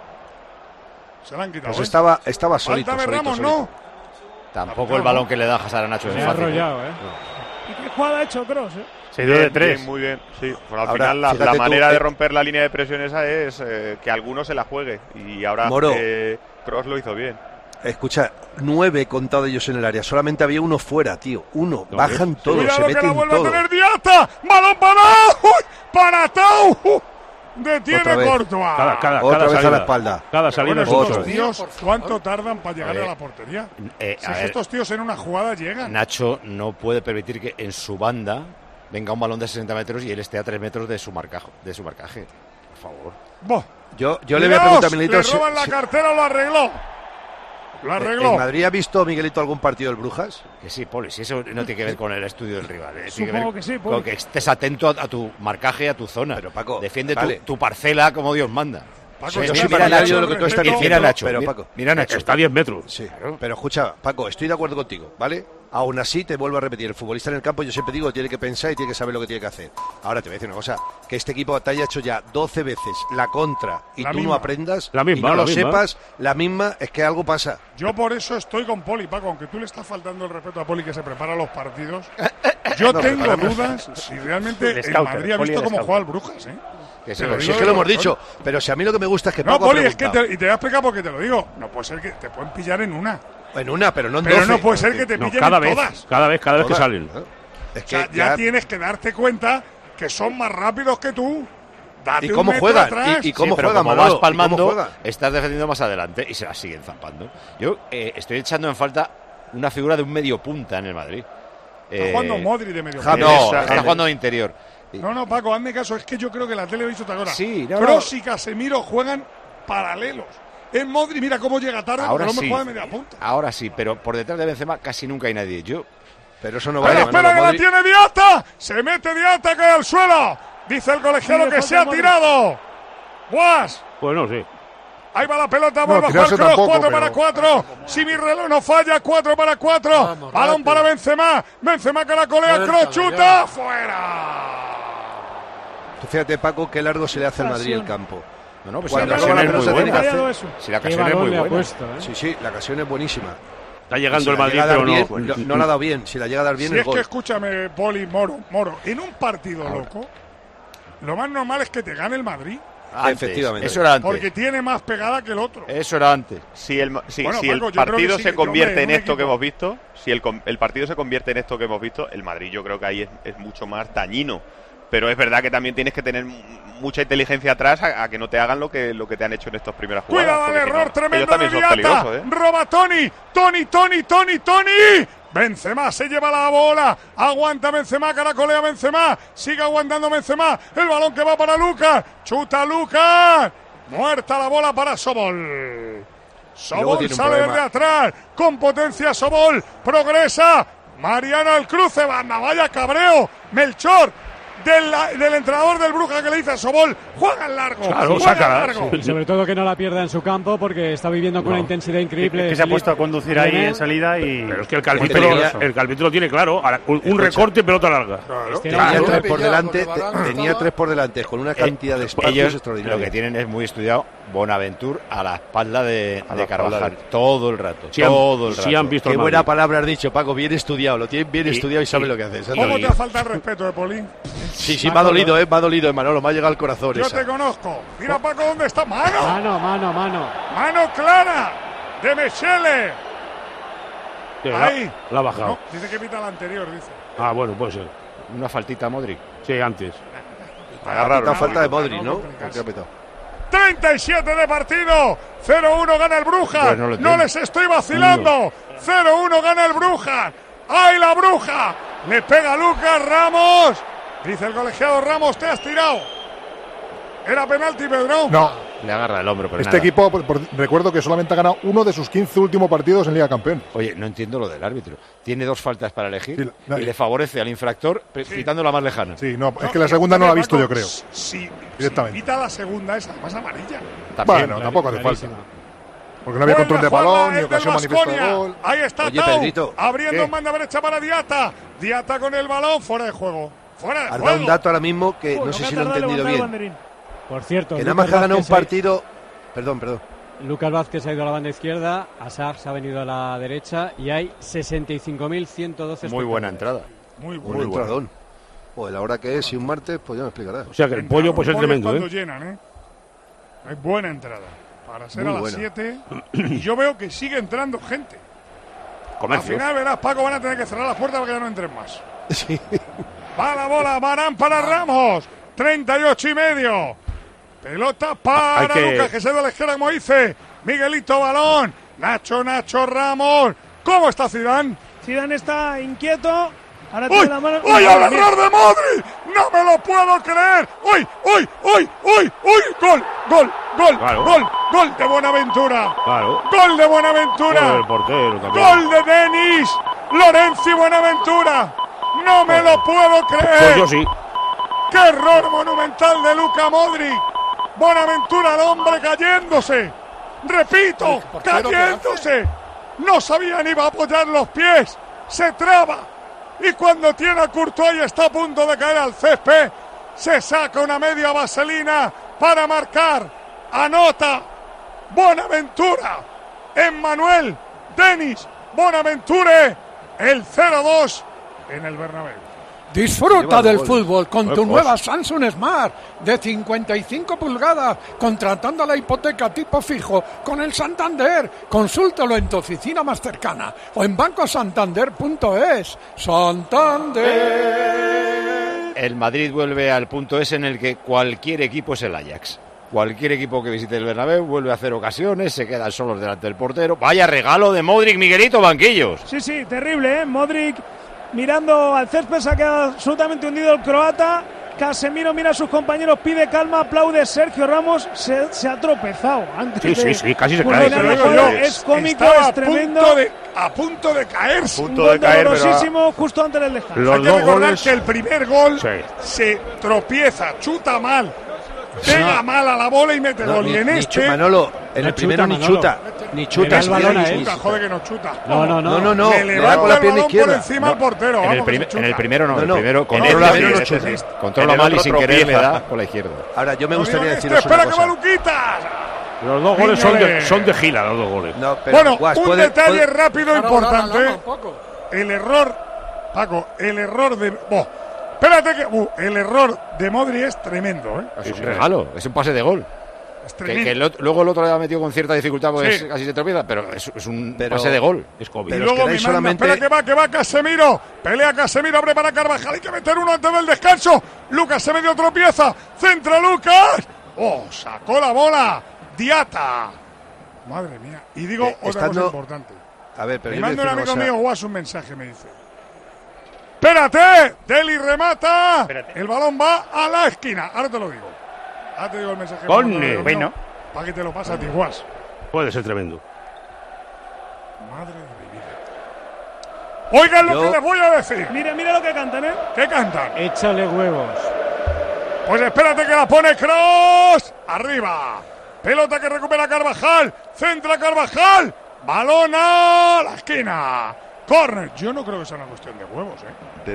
Se lo han quitado. Pues estaba solito. Falta de Ramos, ¿no? Tampoco el balón que le da Hazard a Nacho es Se ha fácil. arrollado, ¿eh? ¿Y qué jugada ha hecho Kroos, Se dio de 3. Muy bien, sí. Bueno, al Ahora, final la fíjate manera tú, de romper la línea de presión esa es que alguno se la juegue. Y ahora Kroos lo hizo bien. Escucha, 9 contados ellos en el área. Solamente había uno fuera, tío. Uno. Bajan todos, Cuidado, se que meten la vuelve todos. a tener Diata. ¡Balón parado! ¡Uy! ¡Para Tau! Detiene Otra vez. Courtois. Otra vez salida. a la espalda. Cada salida Bueno, es un estos solo. tíos, ¿cuánto tardan para llegar a la portería? Si es que estos tíos en una jugada llegan. Nacho no puede permitir que en su banda venga un balón de 60 metros y él esté a 3 metros de su marcaje. Por favor. Yo le voy a preguntar a Miguelito. Le roban la cartera, lo arregló. Lo arregló. ¿En Madrid ha visto Miguelito algún partido del Brujas? Que sí, Poli, si eso no tiene que ver con el estudio del rival. Supongo que sí, Poli. Con que estés atento a tu marcaje, a tu zona. Pero Paco, defiende tu parcela como Dios manda. Paco, mira Nacho, lo que tú estás diciendo. Mira Nacho, pero Paco, mira Nacho. Está a 10 metros. Sí, pero escucha, Paco, estoy de acuerdo contigo, ¿vale? Aún así, te vuelvo a repetir, el futbolista en el campo, yo siempre digo, tiene que pensar y tiene que saber lo que tiene que hacer. Ahora te voy a decir una cosa, que este equipo te haya hecho ya 12 veces la contra y tú no aprendas, y no lo sepas, la misma, es que algo pasa. Yo por eso estoy con Poli, Paco, aunque tú le estás faltando el respeto a Poli que se prepara los partidos, yo tengo dudas si realmente el Madrid ha visto cómo juega el Brujas, ¿eh? Si es que lo hemos dicho, pero si a mí lo que me gusta es que Paco Poli, es que y te voy a explicar por qué te lo digo. No puede ser que te pueden pillar en una. En una, pero no en 12. Pero no puede ser que te pillen en todas. Cada vez que salen. Es que ya tienes que darte cuenta que son más rápidos que tú. Date ¿Y cómo juegan? ¿Y cómo juegan, como vas palmando, estás defendiendo más adelante y se la siguen zampando. Yo estoy echando en falta una figura de un medio punta en el Madrid. Está jugando Modri de medio punta. No, está jugando de interior. No, Paco, hazme caso, es que yo creo que la tele lo hizo ahora. Sí, Kroos y Casemiro juegan paralelos. En Modri, mira cómo llega tarde, ahora porque no sí. me juega de media punta. Ahora sí, pero por detrás de Benzema casi nunca hay nadie. Pero eso no vale. Espera que la tiene Diatta. Se mete Diatta, cae al suelo. Dice el colegiado que se ha tirado. Guas. Pues no, sí. Ahí va la pelota, vuelve a jugar Kroos, 4 para 4. Si mi reloj no falla, 4 para 4. Vamos, balón para Benzema. Benzema que la colea, Kroos chuta. ¡Fuera! Tú fíjate, Paco, qué largo se le hace al Madrid el campo. No, pues cuando si la ocasión es muy buena. Si la ocasión es muy buena. Sí, la ocasión es buenísima. Está llegando el Madrid, pero no la ha dado bien. Si la llega a dar bien, si es gol. Que escúchame, Poli, Moro, en un partido loco, lo más normal es que te gane el Madrid. Efectivamente. Eso era antes. Porque tiene más pegada que el otro. Eso era antes. Si el partido se convierte en esto que hemos visto, si el partido se convierte en esto que hemos visto, el Madrid yo creo que ahí es mucho más dañino. Pero es verdad que también tienes que tener mucha inteligencia atrás a que no te hagan lo que te han hecho en estas primeras jugadas. Cuidado el error tremendo de Diatta. Roba Toni. Benzema se lleva la bola. Aguanta Benzema, caracolea Benzema. Sigue aguantando Benzema. El balón que va para Lucas. Chuta Lucas. Muerta la bola para Sobol. Sobol sale desde atrás. Con potencia Sobol. Progresa. Mariano al cruce. Banda, vaya cabreo. Melchor. Del entrenador del Brujas que le dice a Sobol, juega en largo. Claro, sácala. Sobre todo que no la pierda en su campo porque está viviendo con una intensidad increíble. Que se ha puesto a conducir ahí en salida y... Pero es que el Calvito lo tiene claro. Un recorte y pelota larga. Tenía tres por delante con una cantidad de espacios extraordinarios. Lo que tienen es muy estudiado Bonaventur a la espalda de Carvajal todo el rato. Sí han visto. Qué buena palabra has dicho, Paco. Bien estudiado. Lo tienen bien estudiado y saben lo que hacen. ¿Cómo te falta el respeto de Polín? Sí, me ha dolido, Manolo, me ha llegado al corazón. Yo te conozco. Mira, Paco, ¿dónde está? ¡Mano! ¡Mano clara! ¡De Mechele! Ahí. La ha bajado. No, dice que pita la anterior, dice. Ah, bueno, puede ser. Una faltita a Modric. Sí, antes. Agarraron. Falta de Modric, ¿no? 37 de partido. 0-1 gana el Brujas. Pues no les estoy vacilando. 0-1 gana el Brujas. ¡Ay, la Bruja! Le pega a Lucas Ramos. Dice el colegiado Ramos, te has tirado. ¿Era penalti, Pedro? No. Le agarra el hombro. Pero este equipo, recuerdo que solamente ha ganado uno de sus 15 últimos partidos en Liga Campeón. Oye, no entiendo lo del árbitro. Tiene 2 faltas para elegir y le favorece al infractor quitando la más lejana. Sí, es que la segunda no la ha visto, yo creo. Sí, directamente. Quita la segunda, esa, más amarilla. Bueno, tampoco hace falta. Porque no había control de balón ni ocasión manifiesta de gol. Ahí está Tau, abriendo en banda derecha para Diatta. Diatta con el balón, fuera de juego. Has dado un dato ahora mismo que no sé si lo he entendido bien. Por cierto, que nada más que ha ganado un partido. Perdón. Lucas Vázquez ha ido a la banda izquierda, Asar se ha venido a la derecha y hay 65.112. Muy buena entrada. Muy entradón. Pues la hora que es, y un martes, pues ya me explicarás. O sea que el pollo pues es tremendo, llenan, Es buena entrada. Para ser muy a las 7. Y yo veo que sigue entrando gente. Comercios. Al final verás, Paco, van a tener que cerrar las puertas para que ya no entren más. Sí. Va la bola, Varane para Ramos. 38,5. Pelota para Lucas, que se da a la izquierda, como dice Miguelito, balón. Nacho Ramos. ¿Cómo está Zidane? Zidane está inquieto Ahora ¡Uy! tiene la mano. ¡Uy, el error de Modric! ¡No me lo puedo creer! ¡Uy! ¡Gol! Claro. ¡Gol de Buenaventura! Claro. ¡Gol de Buenaventura! Gol del portero también. ¡Gol de Denis! ¡Lorenzi Buenaventura! ¡No me lo puedo creer! Pues yo sí. ¡Qué error monumental de Luka Modric! Buenaventura, el hombre cayéndose. Repito, cayéndose. No sabía ni va a apoyar los pies. Se traba. Y cuando tiene a Courtois y está a punto de caer al césped, se saca una media vaselina para marcar. Anota Bonaventura. Emmanuel Denis Bonaventure. El 0-2 en el Bernabéu. Disfruta del fútbol con tu Pues. nueva Samsung Smart de 55 pulgadas, contratando la hipoteca tipo fijo con el Santander. Consúltalo en tu oficina más cercana o en bancosantander.es. Santander. El Madrid vuelve al punto ese en el que cualquier equipo es el Ajax. Cualquier equipo que visite el Bernabéu vuelve a hacer ocasiones, se quedan solos delante del portero. Vaya regalo de Modric, Miguelito, banquillos. Sí, terrible, ¿eh? Modric mirando al césped, se ha quedado absolutamente hundido el croata. Casemiro mira a sus compañeros, pide calma, aplaude Sergio Ramos, se ha tropezado antes Sí, casi se cae. cae. Es cómico, Estaba es tremendo. A punto de caerse. Un gol dolorosísimo justo antes del descanso. Hay que recordar que el primer gol se tropieza, chuta mal, pega mal a la bola y mete gol. Y en este... Manolo, en el primero ni chuta. Ni chuta. El balón a él. Joder que no chuta. No. Le levanta la el pierna balón por izquierda. encima al portero. En el primero no. El primero controla mal y sin querer le da por la izquierda. Ahora, yo me gustaría deciros espera una que cosa. va Luquitas. Los dos goles son de Gila, los dos goles. No, pero, Bueno, Guas, un detalle rápido Ahora, importante. ahora, un poco. El error, Paco, el error de... espérate que... el error de Modric es tremendo, ¿eh? Es un regalo, es un pase de gol. Es Que tremendo. luego el otro le ha metido con cierta dificultad porque Sí. casi se tropieza, pero es un pase de gol. Es COVID. Y luego mi mano, espera que va Casemiro. Pelea Casemiro, abre para Carvajal. Hay que meter uno antes del descanso. Lucas se medio tropieza. Centra Lucas. Sacó la bola. Diata. Madre mía. Y digo otra cosa importante. A ver, pero Me yo voy a manda un decir amigo una cosa. mío, Guas, un mensaje, me dice. ¡Espérate! Deli remata. El balón va a la esquina. Ahora te lo digo. Ahora te digo el mensaje. Bueno. Para que te lo pase a ti, Guas. Puede ser tremendo. Madre de mi vida. Oigan lo que les voy a decir. Mira lo que cantan, ¿eh? ¿Qué cantan? Échale huevos. Pues espérate que la pone Kroos. Arriba. Pelota que recupera Carvajal. Centra Carvajal. Balón a la esquina. Corner. Yo no creo que sea una cuestión de huevos, ¿eh?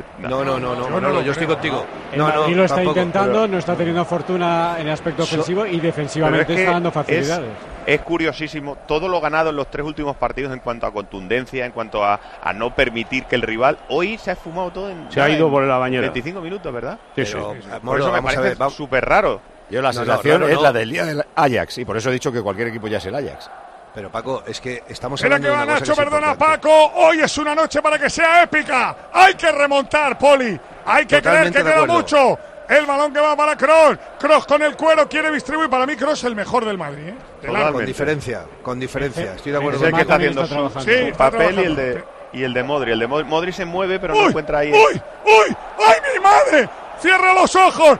No, yo estoy contigo. El Madrid lo está intentando, no está teniendo fortuna en el aspecto ofensivo y defensivamente Pero es que está dando facilidades. Es curiosísimo todo lo ganado en los 3 últimos partidos en cuanto a contundencia, en cuanto a no permitir que el rival... Hoy se ha esfumado todo en... Se ha ido por la bañera. 25 minutos, ¿verdad? Sí. Por eso me parece súper raro. Yo la sensación es la del día del Ajax y por eso he dicho que cualquier equipo ya es el Ajax. Pero Paco, es que estamos Espera hablando que va de una cosa Nacho, que es perdona importante. Paco. Hoy es una noche para que sea épica. Hay que remontar, Poli. Hay que creer Totalmente que de queda acuerdo. mucho. El balón que va para Kroos. Kroos con el cuero quiere distribuir. Para mí Kroos es el mejor del Madrid, ¿eh? Con diferencia. Estoy de acuerdo Es el que está haciendo Sí, su está papel y el de Modric. El de Modric se mueve, pero no encuentra ahí... ¡Uy! ¡Ay, mi madre! ¡Cierra los ojos!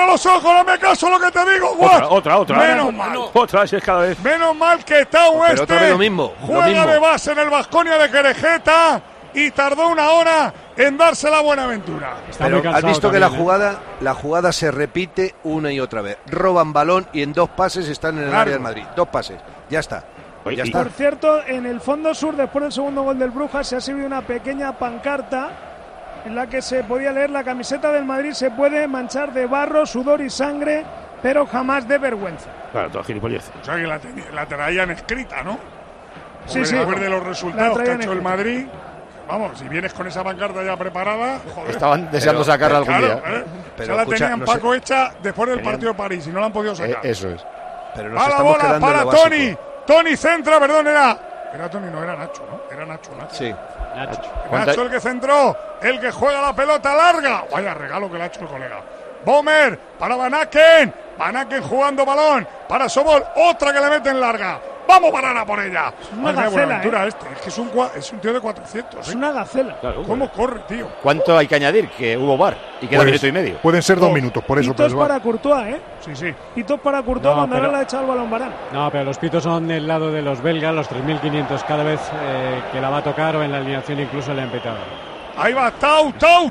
¡Dame caso lo que te digo, Guas! Otra. Menos mal. Otra, si es cada vez. Menos mal que Tau Pero otra vez lo mismo. juega de base en el Baskonia de Querejeta y tardó 1 hora en darse la Buenaventura. Pero has visto que la jugada se repite una y otra vez. Roban balón y en 2 pases están en el área del Madrid. 2 pases. Ya está. Ya está. Por cierto, en el fondo sur, después del segundo gol del Brujas, se ha subido una pequeña pancarta en la que se podía leer: la camiseta del Madrid se puede manchar de barro, sudor y sangre, pero jamás de vergüenza. Claro, toda gilipollez. O sea que la traían escrita, ¿no? Sí. Después de los resultados que ha traían hecho el escrita. Madrid. Vamos, si vienes con esa pancarta ya preparada, joder. Estaban deseando sacarla algún día. Ya la tenían Paco hecha después del partido de París y no la han podido sacar. Eso es. Pero nos ¡A la estamos bola quedando en para lo básico. Tony! Tony centra, perdón, era Tony, no era Nacho, ¿no? Era Nacho. Sí. Nacho el que centró, el que juega la pelota larga. Vaya regalo que le ha hecho el colega. Bomer para Van Aken. Van Aken jugando balón para Sobol. Otra que le meten larga. Vamos, Varane, por ella. Es una gacela, es que es un tío de 400. Es una gacela. Claro, ¿cómo corre, tío? ¿Cuánto hay que añadir? Que hubo VAR y queda minuto y medio. Pueden ser 2 minutos, por eso. Pitos para Courtois, ¿eh? Sí. Pitos para Courtois cuando ahora le ha echado el balón Varane. No, pero los pitos son del lado de los belgas, los 3.500 cada vez que la va a tocar o en la alineación incluso le ha empetado. Ahí va, Tau.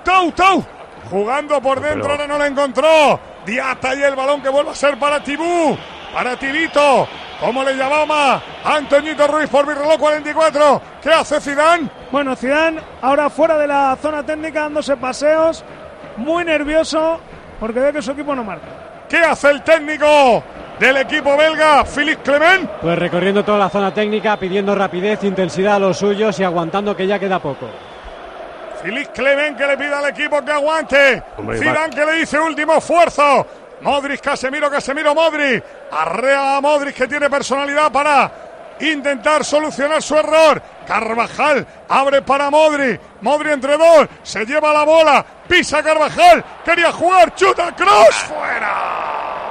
Jugando por dentro, ahora no la encontró. Diata y el balón que vuelve a ser para Tibú. Para Tibito. ¿Cómo le llamaba? Antoñito Ruiz por mi reloj 44. ¿Qué hace Zidane? Bueno, Zidane ahora fuera de la zona técnica dándose paseos. Muy nervioso porque ve que su equipo no marca. ¿Qué hace el técnico del equipo belga, Philippe Clement? Pues recorriendo toda la zona técnica, pidiendo rapidez, intensidad a los suyos y aguantando que ya queda poco. Philippe Clement que le pide al equipo que aguante. Zidane que le dice último esfuerzo. Modric, Casemiro, Modric. Arrea a Modric que tiene personalidad para intentar solucionar su error. Carvajal abre para Modric. Modric entre dos. Se lleva la bola. Pisa Carvajal. Quería jugar. Chuta. Cross. Fuera.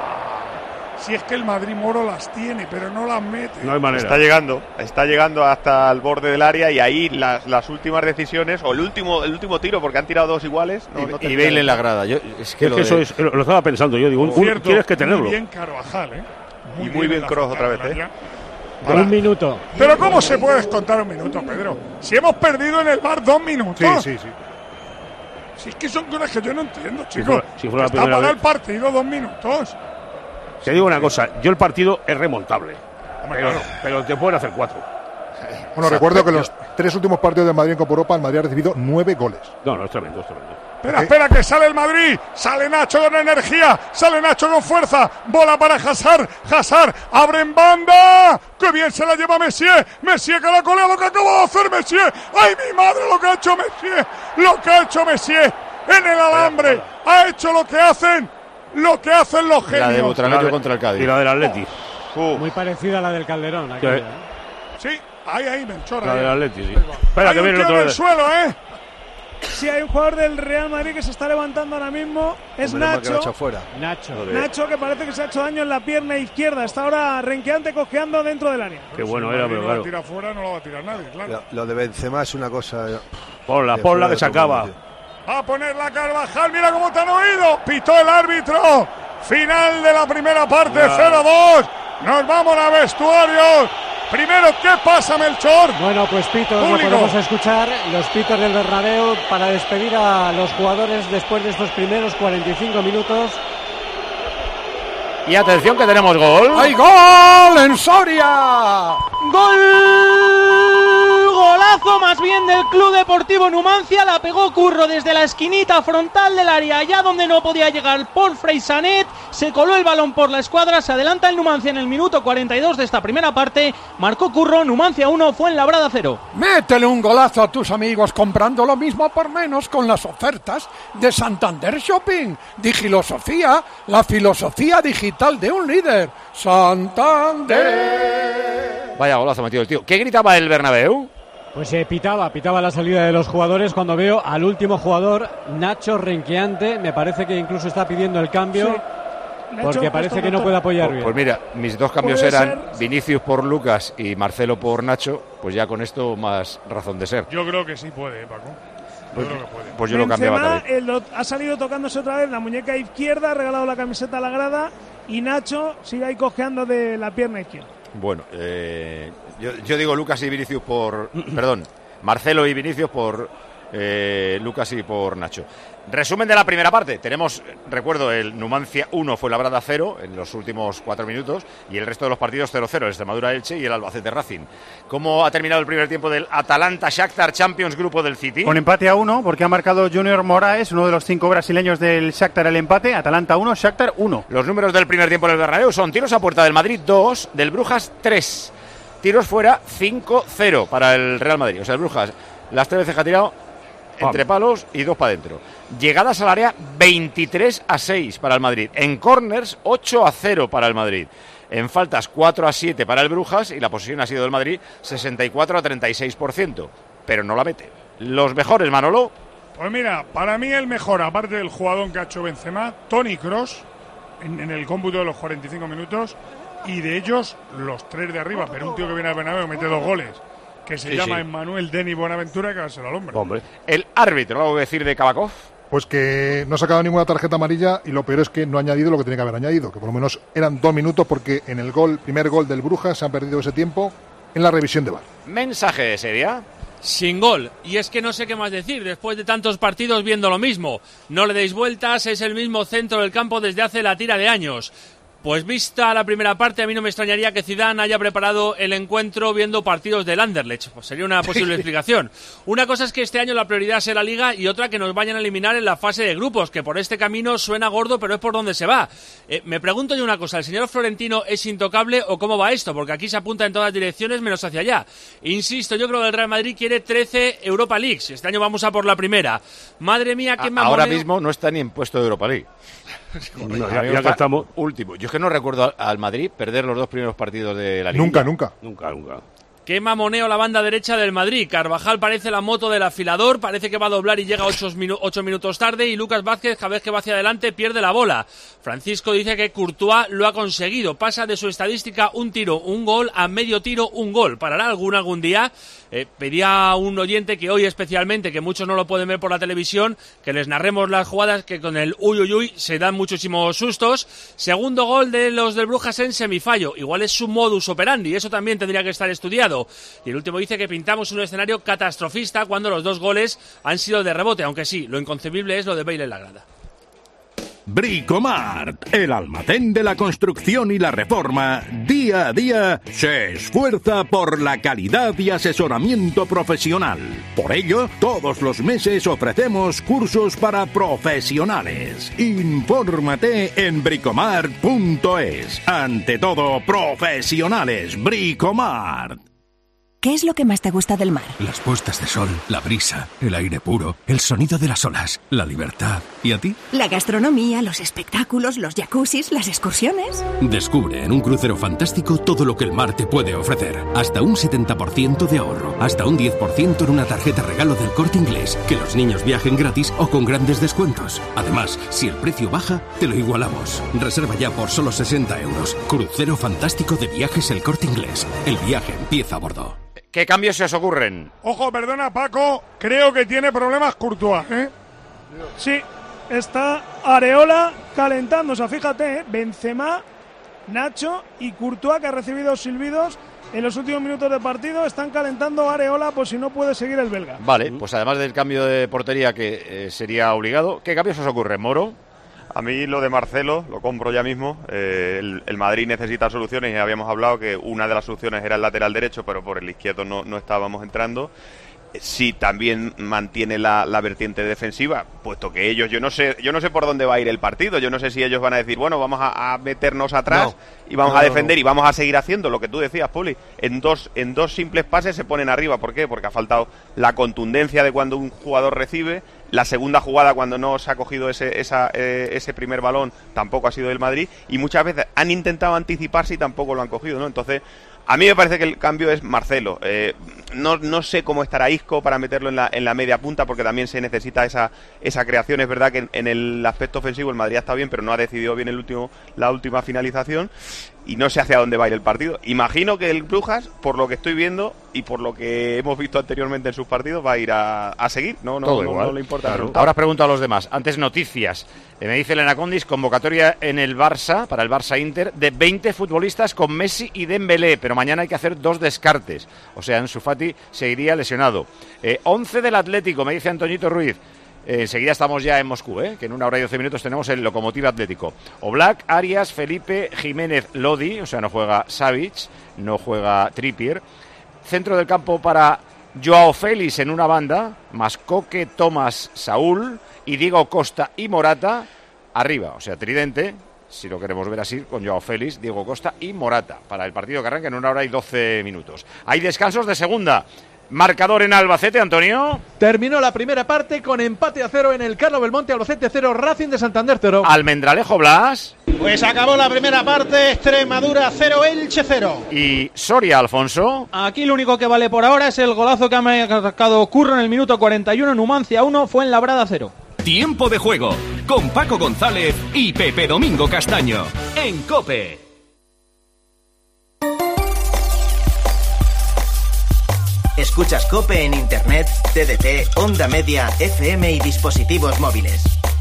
Si es que el Madrid, Moro, las tiene, pero no las mete. No hay manera. Está llegando hasta el borde del área y ahí las últimas decisiones, o el último tiro, porque han tirado dos iguales. Y Bale en la grada. Lo estaba pensando yo. Digo, tienes que tenerlo. Muy bien Carvajal, ¿eh? Muy bien Kroos otra vez, ¿eh? Un minuto. Pero ¿cómo se puede descontar un minuto, Pedro? Si hemos perdido en el bar 2 minutos. Sí. Si es que son cosas que yo no entiendo, chicos. Si fuera la está primera para vez. el partido 2 minutos. Te digo una cosa, yo el partido es remontable, claro. pero te pueden hacer 4. Bueno, recuerdo que los 3 últimos partidos de Madrid en Copa Europa, el Madrid ha recibido 9 goles. No, es tremendo. Espera, que sale el Madrid. Sale Nacho con energía. Sale Nacho con fuerza. Bola para Hazard. Abre en banda. ¡Qué bien se la lleva Messier! Messier que la colea lo que acaba de hacer Messier. ¡Ay, mi madre, lo que ha hecho Messier! En el alambre. Ha hecho lo que hacen los genios. La de Butragueño contra el Cádiz. Y la del Atleti. Muy parecida a la del Calderón. Sí, ahí, Melchor. La del Atleti, sí. Espera, que viene el otro. En el suelo, Si hay un jugador del Real Madrid que se está levantando ahora mismo, es Nacho. Nacho que parece que se ha hecho daño en la pierna izquierda. Está ahora renqueante, cojeando dentro del área. Qué bueno era, pero claro. Si tira fuera, no lo va a tirar nadie, claro. Lo de Benzema es una cosa. Ponla que se acaba. Va a poner la Carvajal, mira cómo te han oído. Pitó el árbitro. Final de la primera parte, 0-2. Nos vamos a vestuarios. Primero, ¿qué pasa, Melchor? Bueno, pues pitos, lo podemos escuchar. Los pitos del Bernabéu para despedir a los jugadores después de estos primeros 45 minutos. Y atención que tenemos gol. ¡Hay gol en Soria! Golazo más bien del Club Deportivo Numancia. La pegó Curro desde la esquinita frontal del área, allá donde no podía llegar por Freysanet. Se coló el balón por la escuadra. Se adelanta el Numancia en el minuto 42 de esta primera parte. Marcó Curro. Numancia 1, Fuenlabrada 0. Métele un golazo a tus amigos comprando lo mismo por menos con las ofertas de Santander Shopping. Digilosofía, la filosofía digital de un líder. Santander. Vaya golazo metido el tío. ¿Qué gritaba el Bernabéu? Pues pitaba la salida de los jugadores cuando veo al último jugador, Nacho, renqueante. Me parece que incluso está pidiendo el cambio. Sí. Porque parece que no puede apoyar bien. Pues mira, mis dos cambios eran Vinicius por Lucas y Marcelo por Nacho. Pues ya con esto más razón de ser. Yo creo que sí puede, Paco. Pues yo lo cambiaba también. Ha salido tocándose otra vez la muñeca izquierda, ha regalado la camiseta a la grada y Nacho sigue ahí cojeando de la pierna izquierda. Bueno, yo digo Lucas y Vinicius por... Perdón, Marcelo y Vinicius por Lucas y por Nacho. Resumen de la primera parte. Tenemos, recuerdo, el Numancia 1 fue Labrada 0 en los últimos 4 minutos y el resto de los partidos 0-0, el Extremadura Elche y el Albacete Racing. ¿Cómo ha terminado el primer tiempo del Atalanta Shakhtar Champions Grupo del City? Con empate a 1, porque ha marcado Junior Moraes, uno de los 5 brasileños del Shakhtar, el empate. Atalanta 1, Shakhtar 1. Los números del primer tiempo en el Bernabéu son tiros a puerta del Madrid 2, del Brujas 3. Tiros fuera 5-0 para el Real Madrid. O sea, el Brujas las 3 veces que ha tirado entre palos y 2 para adentro. Llegadas al área 23-6 para el Madrid. En corners 8-0 para el Madrid. En faltas 4-7 para el Brujas y la posesión ha sido del Madrid 64-36%. Pero no la mete. Los mejores, Manolo. Pues mira, para mí el mejor, aparte del jugador que ha hecho Benzema, Toni Kroos, en el cómputo de los 45 minutos. y de ellos los 3 de arriba, pero un tío que viene al Bernabéu mete 2 goles, que se llama Emmanuel Denis Buenaventura, que va a ser al hombre. El árbitro, ¿algo que decir de Kabakov? Pues que no ha sacado ninguna tarjeta amarilla y lo peor es que no ha añadido lo que tenía que haber añadido, que por lo menos eran 2 minutos, porque en el primer gol del Brujas se han perdido ese tiempo en la revisión de VAR. Mensaje de Seria. Sin gol, y es que no sé qué más decir, después de tantos partidos viendo lo mismo. No le deis vueltas, es el mismo centro del campo desde hace la tira de años. Pues vista la primera parte, a mí no me extrañaría que Zidane haya preparado el encuentro viendo partidos del Anderlecht. Pues sería una posible explicación. Una cosa es que este año la prioridad sea la Liga y otra que nos vayan a eliminar en la fase de grupos, que por este camino suena gordo, pero es por donde se va. Me pregunto yo una cosa, ¿el señor Florentino es intocable o cómo va esto? Porque aquí se apunta en todas direcciones menos hacia allá. Insisto, yo creo que el Real Madrid quiere 13 Europa Leagues. Este año vamos a por la primera. Madre mía, qué mamoneo. Ahora mismo no está ni en puesto de Europa League. No, ya que estamos último. Yo es que no recuerdo al Madrid perder los 2 primeros partidos de la Liga. Nunca. Qué mamoneo la banda derecha del Madrid. Carvajal parece la moto del afilador, parece que va a doblar y llega 8 minutos tarde, y Lucas Vázquez, cada vez que va hacia adelante, pierde la bola. Francisco dice que Courtois lo ha conseguido. Pasa de su estadística un tiro, un gol, a medio tiro, un gol. ¿Parará algún día? Pedía a un oyente que hoy especialmente, que muchos no lo pueden ver por la televisión, que les narremos las jugadas, que con el uy se dan muchísimos sustos. Segundo gol de los del Brujas en semifallo. Igual es su modus operandi, eso también tendría que estar estudiado. Y el último dice que pintamos un escenario catastrofista cuando los 2 goles han sido de rebote, aunque sí, lo inconcebible es lo de Bale en la grada. Bricomart, el almacén de la construcción y la reforma, día a día se esfuerza por la calidad y asesoramiento profesional. Por ello, todos los meses ofrecemos cursos para profesionales. Infórmate en bricomart.es. Ante todo, profesionales, Bricomart. ¿Qué es lo que más te gusta del mar? Las puestas de sol, la brisa, el aire puro, el sonido de las olas, la libertad. ¿Y a ti? La gastronomía, los espectáculos, los jacuzzis, las excursiones. Descubre en un crucero fantástico todo lo que el mar te puede ofrecer. Hasta un 70% de ahorro, hasta un 10% en una tarjeta regalo del Corte Inglés. Que los niños viajen gratis o con grandes descuentos. Además, si el precio baja, te lo igualamos. Reserva ya por solo 60 euros. Crucero fantástico de Viajes El Corte Inglés. El viaje empieza a bordo. ¿Qué cambios se os ocurren? Ojo, perdona Paco, creo que tiene problemas Courtois, ¿eh? Sí, está Areola calentándose, o sea, fíjate, Benzema, Nacho y Courtois, que ha recibido silbidos en los últimos minutos de partido, están calentando Areola por si no puede seguir el belga. Vale, pues además del cambio de portería que sería obligado, ¿qué cambios os ocurren, Moro? A mí lo de Marcelo lo compro ya mismo. El Madrid necesita soluciones y habíamos hablado que una de las soluciones era el lateral derecho, pero por el izquierdo no estábamos entrando. Sí, también mantiene la vertiente defensiva, puesto que ellos, yo no sé por dónde va a ir el partido. Yo no sé si ellos van a decir, bueno, vamos a meternos atrás y vamos a defender y vamos a seguir haciendo lo que tú decías, Poli. En dos simples pases se ponen arriba. ¿Por qué? Porque ha faltado la contundencia de cuando un jugador recibe. La segunda jugada, cuando no se ha cogido ese primer balón, tampoco ha sido del Madrid. Y muchas veces han intentado anticiparse y tampoco lo han cogido, ¿no? Entonces, a mí me parece que el cambio es Marcelo. No sé cómo estará Isco para meterlo en la media punta, porque también se necesita esa creación. Es verdad que en el aspecto ofensivo el Madrid está bien, pero no ha decidido bien la última finalización. Y no sé hacia dónde va a ir el partido. Imagino que el Brujas, por lo que estoy viendo y por lo que hemos visto anteriormente en sus partidos, va a ir a seguir. No le importa. Claro. Ahora os pregunto a los demás. Antes noticias. Me dice Elena Condis, convocatoria en el Barça, para el Barça Inter, de 20 futbolistas con Messi y Dembélé, pero mañana hay que hacer 2 descartes. O sea, Ansu Fati seguiría lesionado. 11 del Atlético, me dice Antoñito Ruiz. Enseguida estamos ya en Moscú, que en 1 hora y 12 minutos tenemos el Lokomotiv Atlético. Oblak, Arias, Felipe, Jiménez, Lodi, o sea, no juega Savic, no juega Trippier. Centro del campo para Joao Félix en una banda, más Coque, Tomás, Saúl y Diego Costa y Morata arriba, o sea, tridente, si lo queremos ver así, con Joao Félix, Diego Costa y Morata, para el partido que arranca en 1 hora y 12 minutos. Hay descansos de segunda. Marcador en Albacete, Antonio. Terminó la primera parte con empate a 0 en el Carlos Belmonte. Albacete 0, Racing de Santander 0. Almendralejo, Blas. Pues acabó la primera parte, Extremadura 0, Elche 0. Y Soria, Alfonso. Aquí lo único que vale por ahora es el golazo que ha marcado Curro en el minuto 41, Numancia 1, Fuenlabrada 0. Tiempo de juego con Paco González y Pepe Domingo Castaño en COPE. Escuchas COPE en Internet, TDT, Onda Media, FM y dispositivos móviles.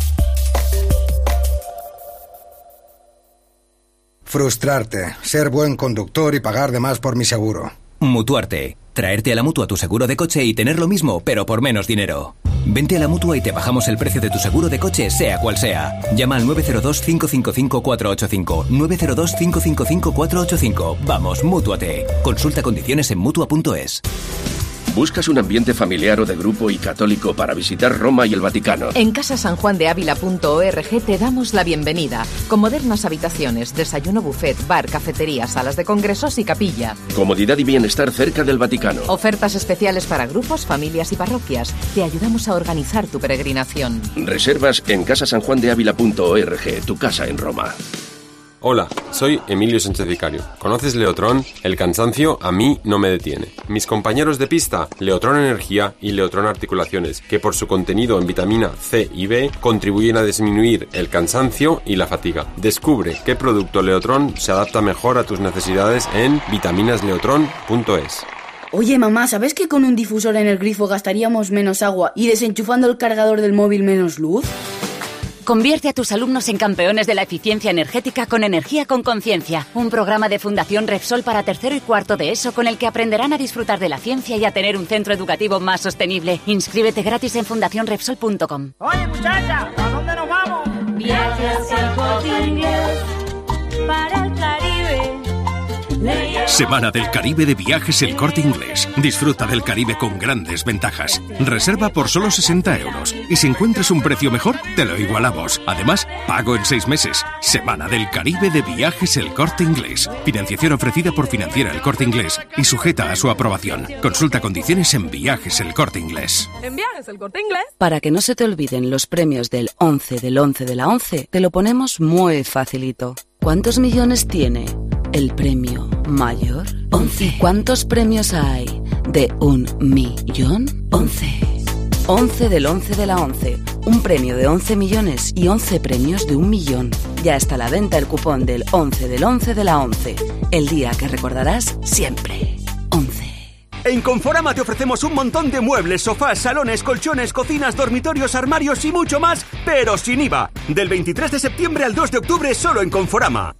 Frustrarte, ser buen conductor y pagar de más por mi seguro. Mutuarte. Traerte a la Mutua tu seguro de coche y tener lo mismo, pero por menos dinero. Vente a la Mutua y te bajamos el precio de tu seguro de coche, sea cual sea. Llama al 902-555-485. 902-555-485. Vamos, Mútuate. Consulta condiciones en Mutua.es. ¿Buscas un ambiente familiar o de grupo y católico para visitar Roma y el Vaticano? En casasanjuandeavila.org te damos la bienvenida, con modernas habitaciones, desayuno buffet, bar, cafetería, salas de congresos y capilla. Comodidad y bienestar cerca del Vaticano. Ofertas especiales para grupos, familias y parroquias. Te ayudamos a organizar tu peregrinación. Reservas en casasanjuandeavila.org, tu casa en Roma. Hola, soy Emilio Sánchez Vicario. ¿Conoces Leotrón? El cansancio a mí no me detiene. Mis compañeros de pista, Leotrón Energía y Leotrón Articulaciones, que por su contenido en vitamina C y B contribuyen a disminuir el cansancio y la fatiga. Descubre qué producto Leotrón se adapta mejor a tus necesidades en vitaminasleotrón.es. Oye, mamá, ¿sabes que con un difusor en el grifo gastaríamos menos agua y desenchufando el cargador del móvil menos luz? Convierte a tus alumnos en campeones de la eficiencia energética con Energía con Conciencia, un programa de Fundación Repsol para tercero y cuarto de ESO con el que aprenderán a disfrutar de la ciencia y a tener un centro educativo más sostenible. Inscríbete gratis en fundacionrepsol.com. Oye, muchacha, ¿a dónde nos vamos? Viajes El Corte Inglés para el Caribe. Semana del Caribe de Viajes El Corte Inglés. Disfruta del Caribe con grandes ventajas. Reserva por solo 60 euros. Y si encuentras un precio mejor, te lo igualamos. Además, pago en 6 meses. Semana del Caribe de Viajes El Corte Inglés. Financiación ofrecida por Financiera El Corte Inglés y sujeta a su aprobación. Consulta condiciones en Viajes El Corte Inglés. En Viajes El Corte Inglés. Para que no se te olviden los premios del 11 del 11 de la 11, te lo ponemos muy facilito. ¿Cuántos millones tiene el premio mayor? 11. ¿Cuántos premios hay de 1 millón? 11. 11 del 11 de la 11. Un premio de 11 millones y 11 premios de 1 millón. Ya está a la venta el cupón del 11 del 11 de la 11. El día que recordarás siempre. 11. En Conforama te ofrecemos un montón de muebles, sofás, salones, colchones, cocinas, dormitorios, armarios y mucho más, pero sin IVA. Del 23 de septiembre al 2 de octubre solo en Conforama.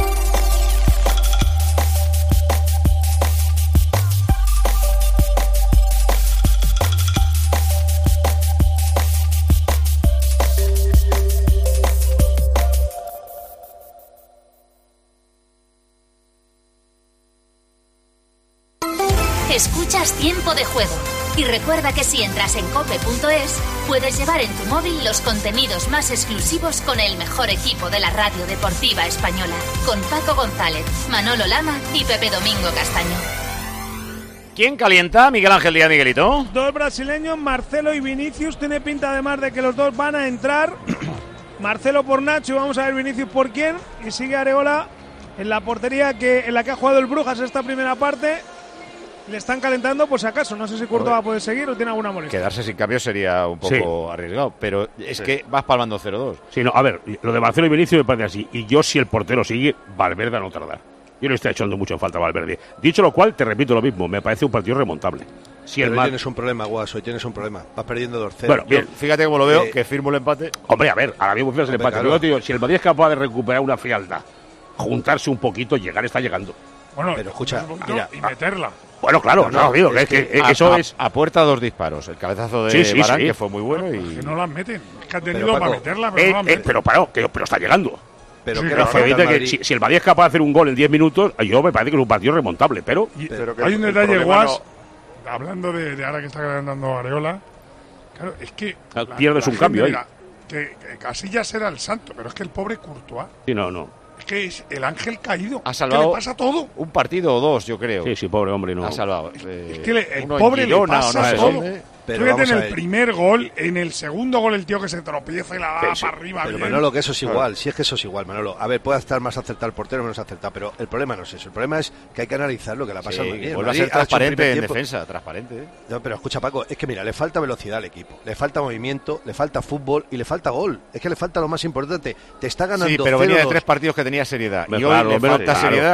Escuchas Tiempo de Juego. Y recuerda que si entras en cope.es, puedes llevar en tu móvil los contenidos más exclusivos con el mejor equipo de la radio deportiva española. Con Paco González, Manolo Lama y Pepe Domingo Castaño. ¿Quién calienta? Miguel Ángel Díaz, Miguelito. Dos brasileños, Marcelo y Vinicius. Tiene pinta además de que los dos van a entrar. Marcelo por Nacho y vamos a ver Vinicius por quién. Y sigue Areola en la portería en la que ha jugado el Brujas esta primera parte. Le están calentando por si acaso. No sé si Courtois puede seguir o tiene alguna molestia. Quedarse sin cambio sería un poco arriesgado, pero es que vas palmando 0-2. Sí, no, a ver, lo de Marcelo y Vinicius me parece así. Y yo, si el portero sigue, Valverde a no tardar. Yo le estoy echando mucho en falta a Valverde. Dicho lo cual, te repito lo mismo, me parece un partido remontable. Si pero tienes un problema, Guaso, hoy tienes un problema. Vas perdiendo 2-0. Bueno, bien. Fíjate cómo lo veo, que firmo el empate. Hombre, a ver, ahora mismo firmas el empate. Claro. Yo te digo, si el Madrid es capaz de recuperar una frialdad, juntarse un poquito, llegar, está llegando. Bueno, pero escucha, mira, y meterla. Bueno, claro, no, digo, es que eso es... A puerta 2 disparos. El cabezazo de Varane, que fue muy bueno. Y que no las meten. Es que ha tenido para meterla, pero no las meten. Pero está llegando. Pero sí, que si el Madrid es capaz de hacer un gol en 10 minutos, yo me parece que es un partido remontable, pero hay un detalle, Guas, hablando de ahora que está calentando Areola. Claro, es que... pierdes un cambio ahí. Que Casillas era el santo, pero es que el pobre Courtois... Sí, no. Es que es el ángel caído. Ha salvado que le pasa todo. Un partido o dos, yo creo. Sí, pobre hombre, no. Ha salvado. Es que el pobre le pasa todo. Fíjate en el primer gol, en el segundo gol el tío que se tropieza y la da para arriba. Pero bien. Manolo, que eso es igual, si es que eso es igual, Manolo. A ver, puede estar más acertado el portero o menos acertado, pero el problema no es eso. El problema es que hay que analizar lo que le ha pasado. Vuelve a ser transparente en defensa, transparente. No, pero escucha, Paco, es que mira, le falta velocidad al equipo, le falta movimiento, le falta fútbol y le falta gol. Es que le falta lo más importante. Te está ganando 0-2. Sí, pero venía de 3 partidos que tenía seriedad. Y hoy le falta seriedad.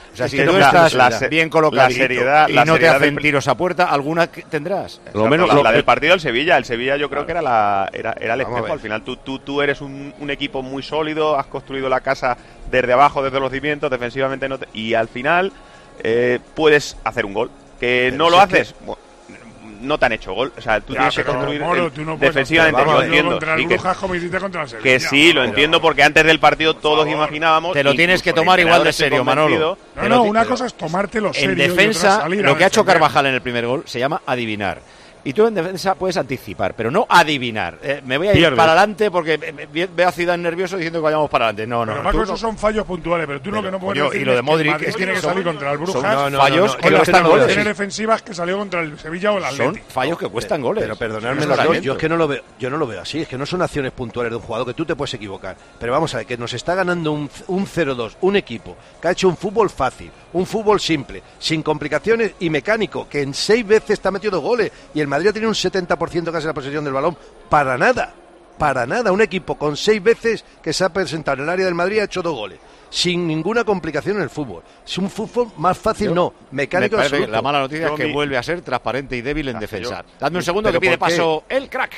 O sea, si tú estás bien colocadito y no te hacen tiros a puerta, alguna tendrás. Lo menos la del partido del Sevilla. El Sevilla yo creo que era el espejo. Al final tú eres un equipo muy sólido, has construido la casa desde abajo, desde los cimientos, defensivamente y al final puedes hacer un gol. Que no lo haces... No te han hecho gol, o sea, tú tienes que construir defensivamente. Yo entiendo que sí, lo entiendo, porque antes del partido todos imaginábamos. Te lo tienes que tomar igual de serio, Manolo. No, una cosa es tomártelo serio. En defensa, lo que ha hecho Carvajal en el primer gol se llama adivinar. Y tú en defensa puedes anticipar, pero no adivinar. Me voy a ir para adelante porque veo a Zidane nervioso diciendo que vayamos para adelante. No. Pero Paco, esos son fallos puntuales, pero tú lo que no puedes decir y lo de Modric es que tiene que salir contra el Brujas. Son fallos que cuestan goles. Tiene defensivas que salió contra el Sevilla o el Atlético. Son fallos que cuestan goles. Pero perdonadme, yo es que yo no lo veo así. Es que no son acciones puntuales de un jugador que tú te puedes equivocar. Pero vamos a ver, que nos está ganando un 0-2, un equipo que ha hecho un fútbol fácil, un fútbol simple, sin complicaciones y mecánico, que en 6 veces está metido goles y el Madrid tiene un 70% casi la posesión del balón. Para nada, un equipo con 6 veces que se ha presentado en el área del Madrid ha hecho 2 goles, sin ninguna complicación en el fútbol. Es un fútbol más fácil, mecánico absoluto. La mala noticia es que vuelve a ser transparente y débil en defensa. Dadme un segundo que pide paso el crack.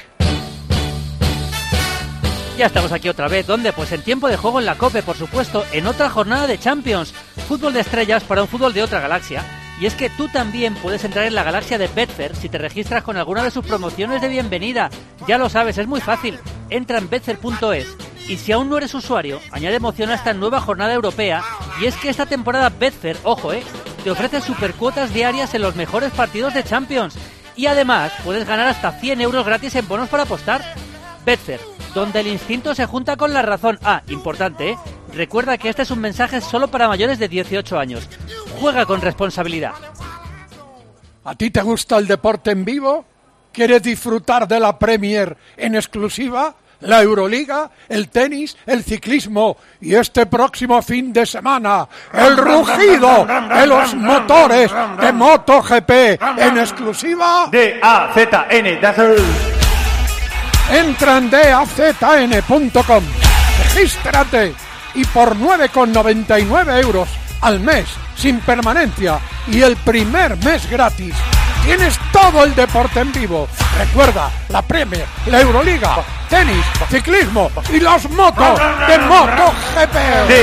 Ya estamos aquí otra vez. ¿Dónde? Pues en tiempo de juego en la COPE, por supuesto, en otra jornada de Champions. Fútbol de estrellas para un fútbol de otra galaxia. Y es que tú también puedes entrar en la galaxia de Betfair si te registras con alguna de sus promociones de bienvenida. Ya lo sabes, es muy fácil. Entra en betfair.es y si aún no eres usuario, añade emoción a esta nueva jornada europea. Y es que esta temporada Betfair, ojo, te ofrece supercuotas diarias en los mejores partidos de Champions. Y además puedes ganar hasta 100 euros gratis en bonos para apostar. Betfair, donde el instinto se junta con la razón. Importante, recuerda que este es un mensaje solo para mayores de 18 años. Juega con responsabilidad. ¿A ti te gusta el deporte en vivo? ¿Quieres disfrutar de la Premier en exclusiva? ¿La Euroliga? ¿El tenis? ¿El ciclismo? Y este próximo fin de semana, el rugido de los motores de MotoGP en exclusiva. DAZN, Dazzle. Entra en DAZN.com, regístrate y por 9,99 euros al mes, sin permanencia y el primer mes gratis, tienes todo el deporte en vivo. Recuerda, la Premier, la Euroliga, tenis, ciclismo y las motos de MotoGP.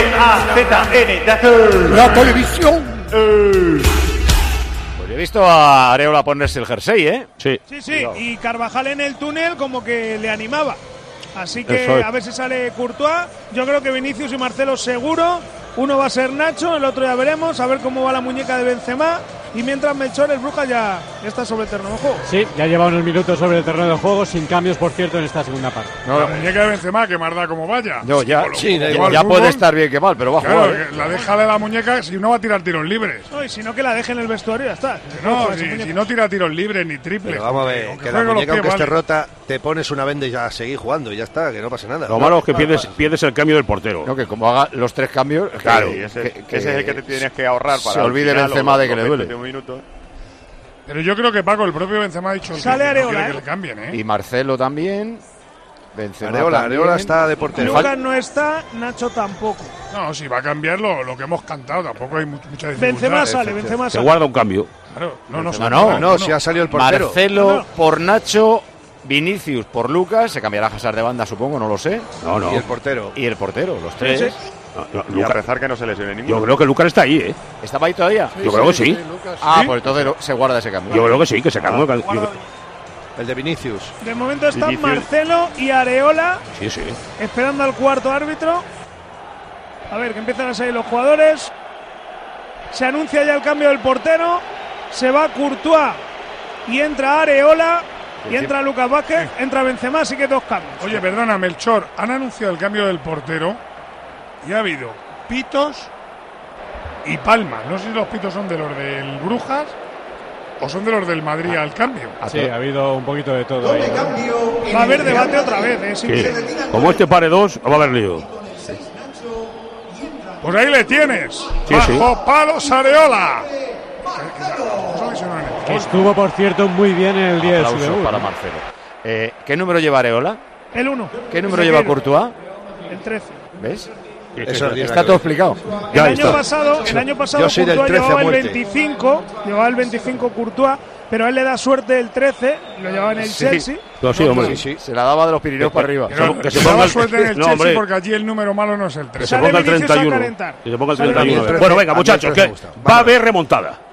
DAZN, la televisión. He visto a Areola ponerse el jersey, Sí, y Carvajal en el túnel como que le animaba. Así que a ver si sale Courtois. Yo creo que Vinicius y Marcelo seguro. Uno va a ser Nacho, el otro ya veremos. A ver cómo va la muñeca de Benzema. Y mientras Melchor, el Brujas ya está sobre el terreno de juego. Sí, ya lleva unos minutos sobre el terreno de juego, sin cambios, por cierto, en esta segunda parte. No, la muñeca de Benzema, que más da como vaya. Ya puede estar bien que mal, pero va a jugar. La deja de la muñeca, si no va a tirar tiros libres. No, y si no, que la deje en el vestuario, ya está. Si no tira tiros libres ni triples. Pero vamos a ver, que la muñeca, aunque esté rota, te pones una venda y ya seguís jugando y ya está, que no pasa nada. Lo malo es que pierdes el cambio del portero. No, que como haga los 3 cambios, claro, ese es el que te tienes que ahorrar para se olvide Benzema de que le duele. Pero yo creo que Paco, el propio Benzema ha dicho que Areola, que le cambien, Y Marcelo también. Benzema Areola está de portero. Lucas no está, Nacho tampoco. No, si va a cambiar lo que hemos cantado, tampoco hay mucha dificultad. Benzema sale. Se guarda un cambio. Claro, no, si ha salido el portero. Marcelo por Nacho, Vinicius por Lucas, se cambiará Hazard de banda, supongo, no lo sé. No. Y el portero. Los 3. Sí. Y a rezar que no se lesione ninguno. Yo creo que Lucas está ahí, ¿Estaba ahí todavía? Yo creo que sí. Pues entonces se guarda ese cambio. Yo creo que sí, que se cambia. El de Vinicius. De momento están Marcelo y Areola. Sí. Esperando al cuarto árbitro. A ver, que empiezan a salir los jugadores. Se anuncia ya el cambio del portero. Se va Courtois y entra Areola. Y entra Lucas Vázquez, entra Benzema, así que 2 cambios. Oye, perdona, Melchor, han anunciado el cambio del portero y ha habido pitos y palmas. No sé si los pitos son de los del Brujas o son de los del Madrid al cambio. Sí, ha habido un poquito de todo ahí. Va a haber debate otra vez, Sí. Como este pare 2, va a haber lío. Pues ahí le tienes. Bajo palos Areola. Estuvo, por cierto, muy bien en el 10. Aplausos para Marcelo. ¿Qué número lleva Areola? El 1. ¿Qué número lleva Courtois? El 13. ¿Ves? Eso está todo explicado. El año pasado yo soy del Courtois 13 llevaba a el muerte. 25 Courtois, pero a él le da suerte el 13, lo llevaba en el Chelsea. Se la daba de los Pirineos para arriba. Que se ponga suerte en el Chelsea porque allí el número malo no es el 13. Que se ponga el 31. Que se ponga el 31. Bueno, venga, muchachos, que va a haber remontada.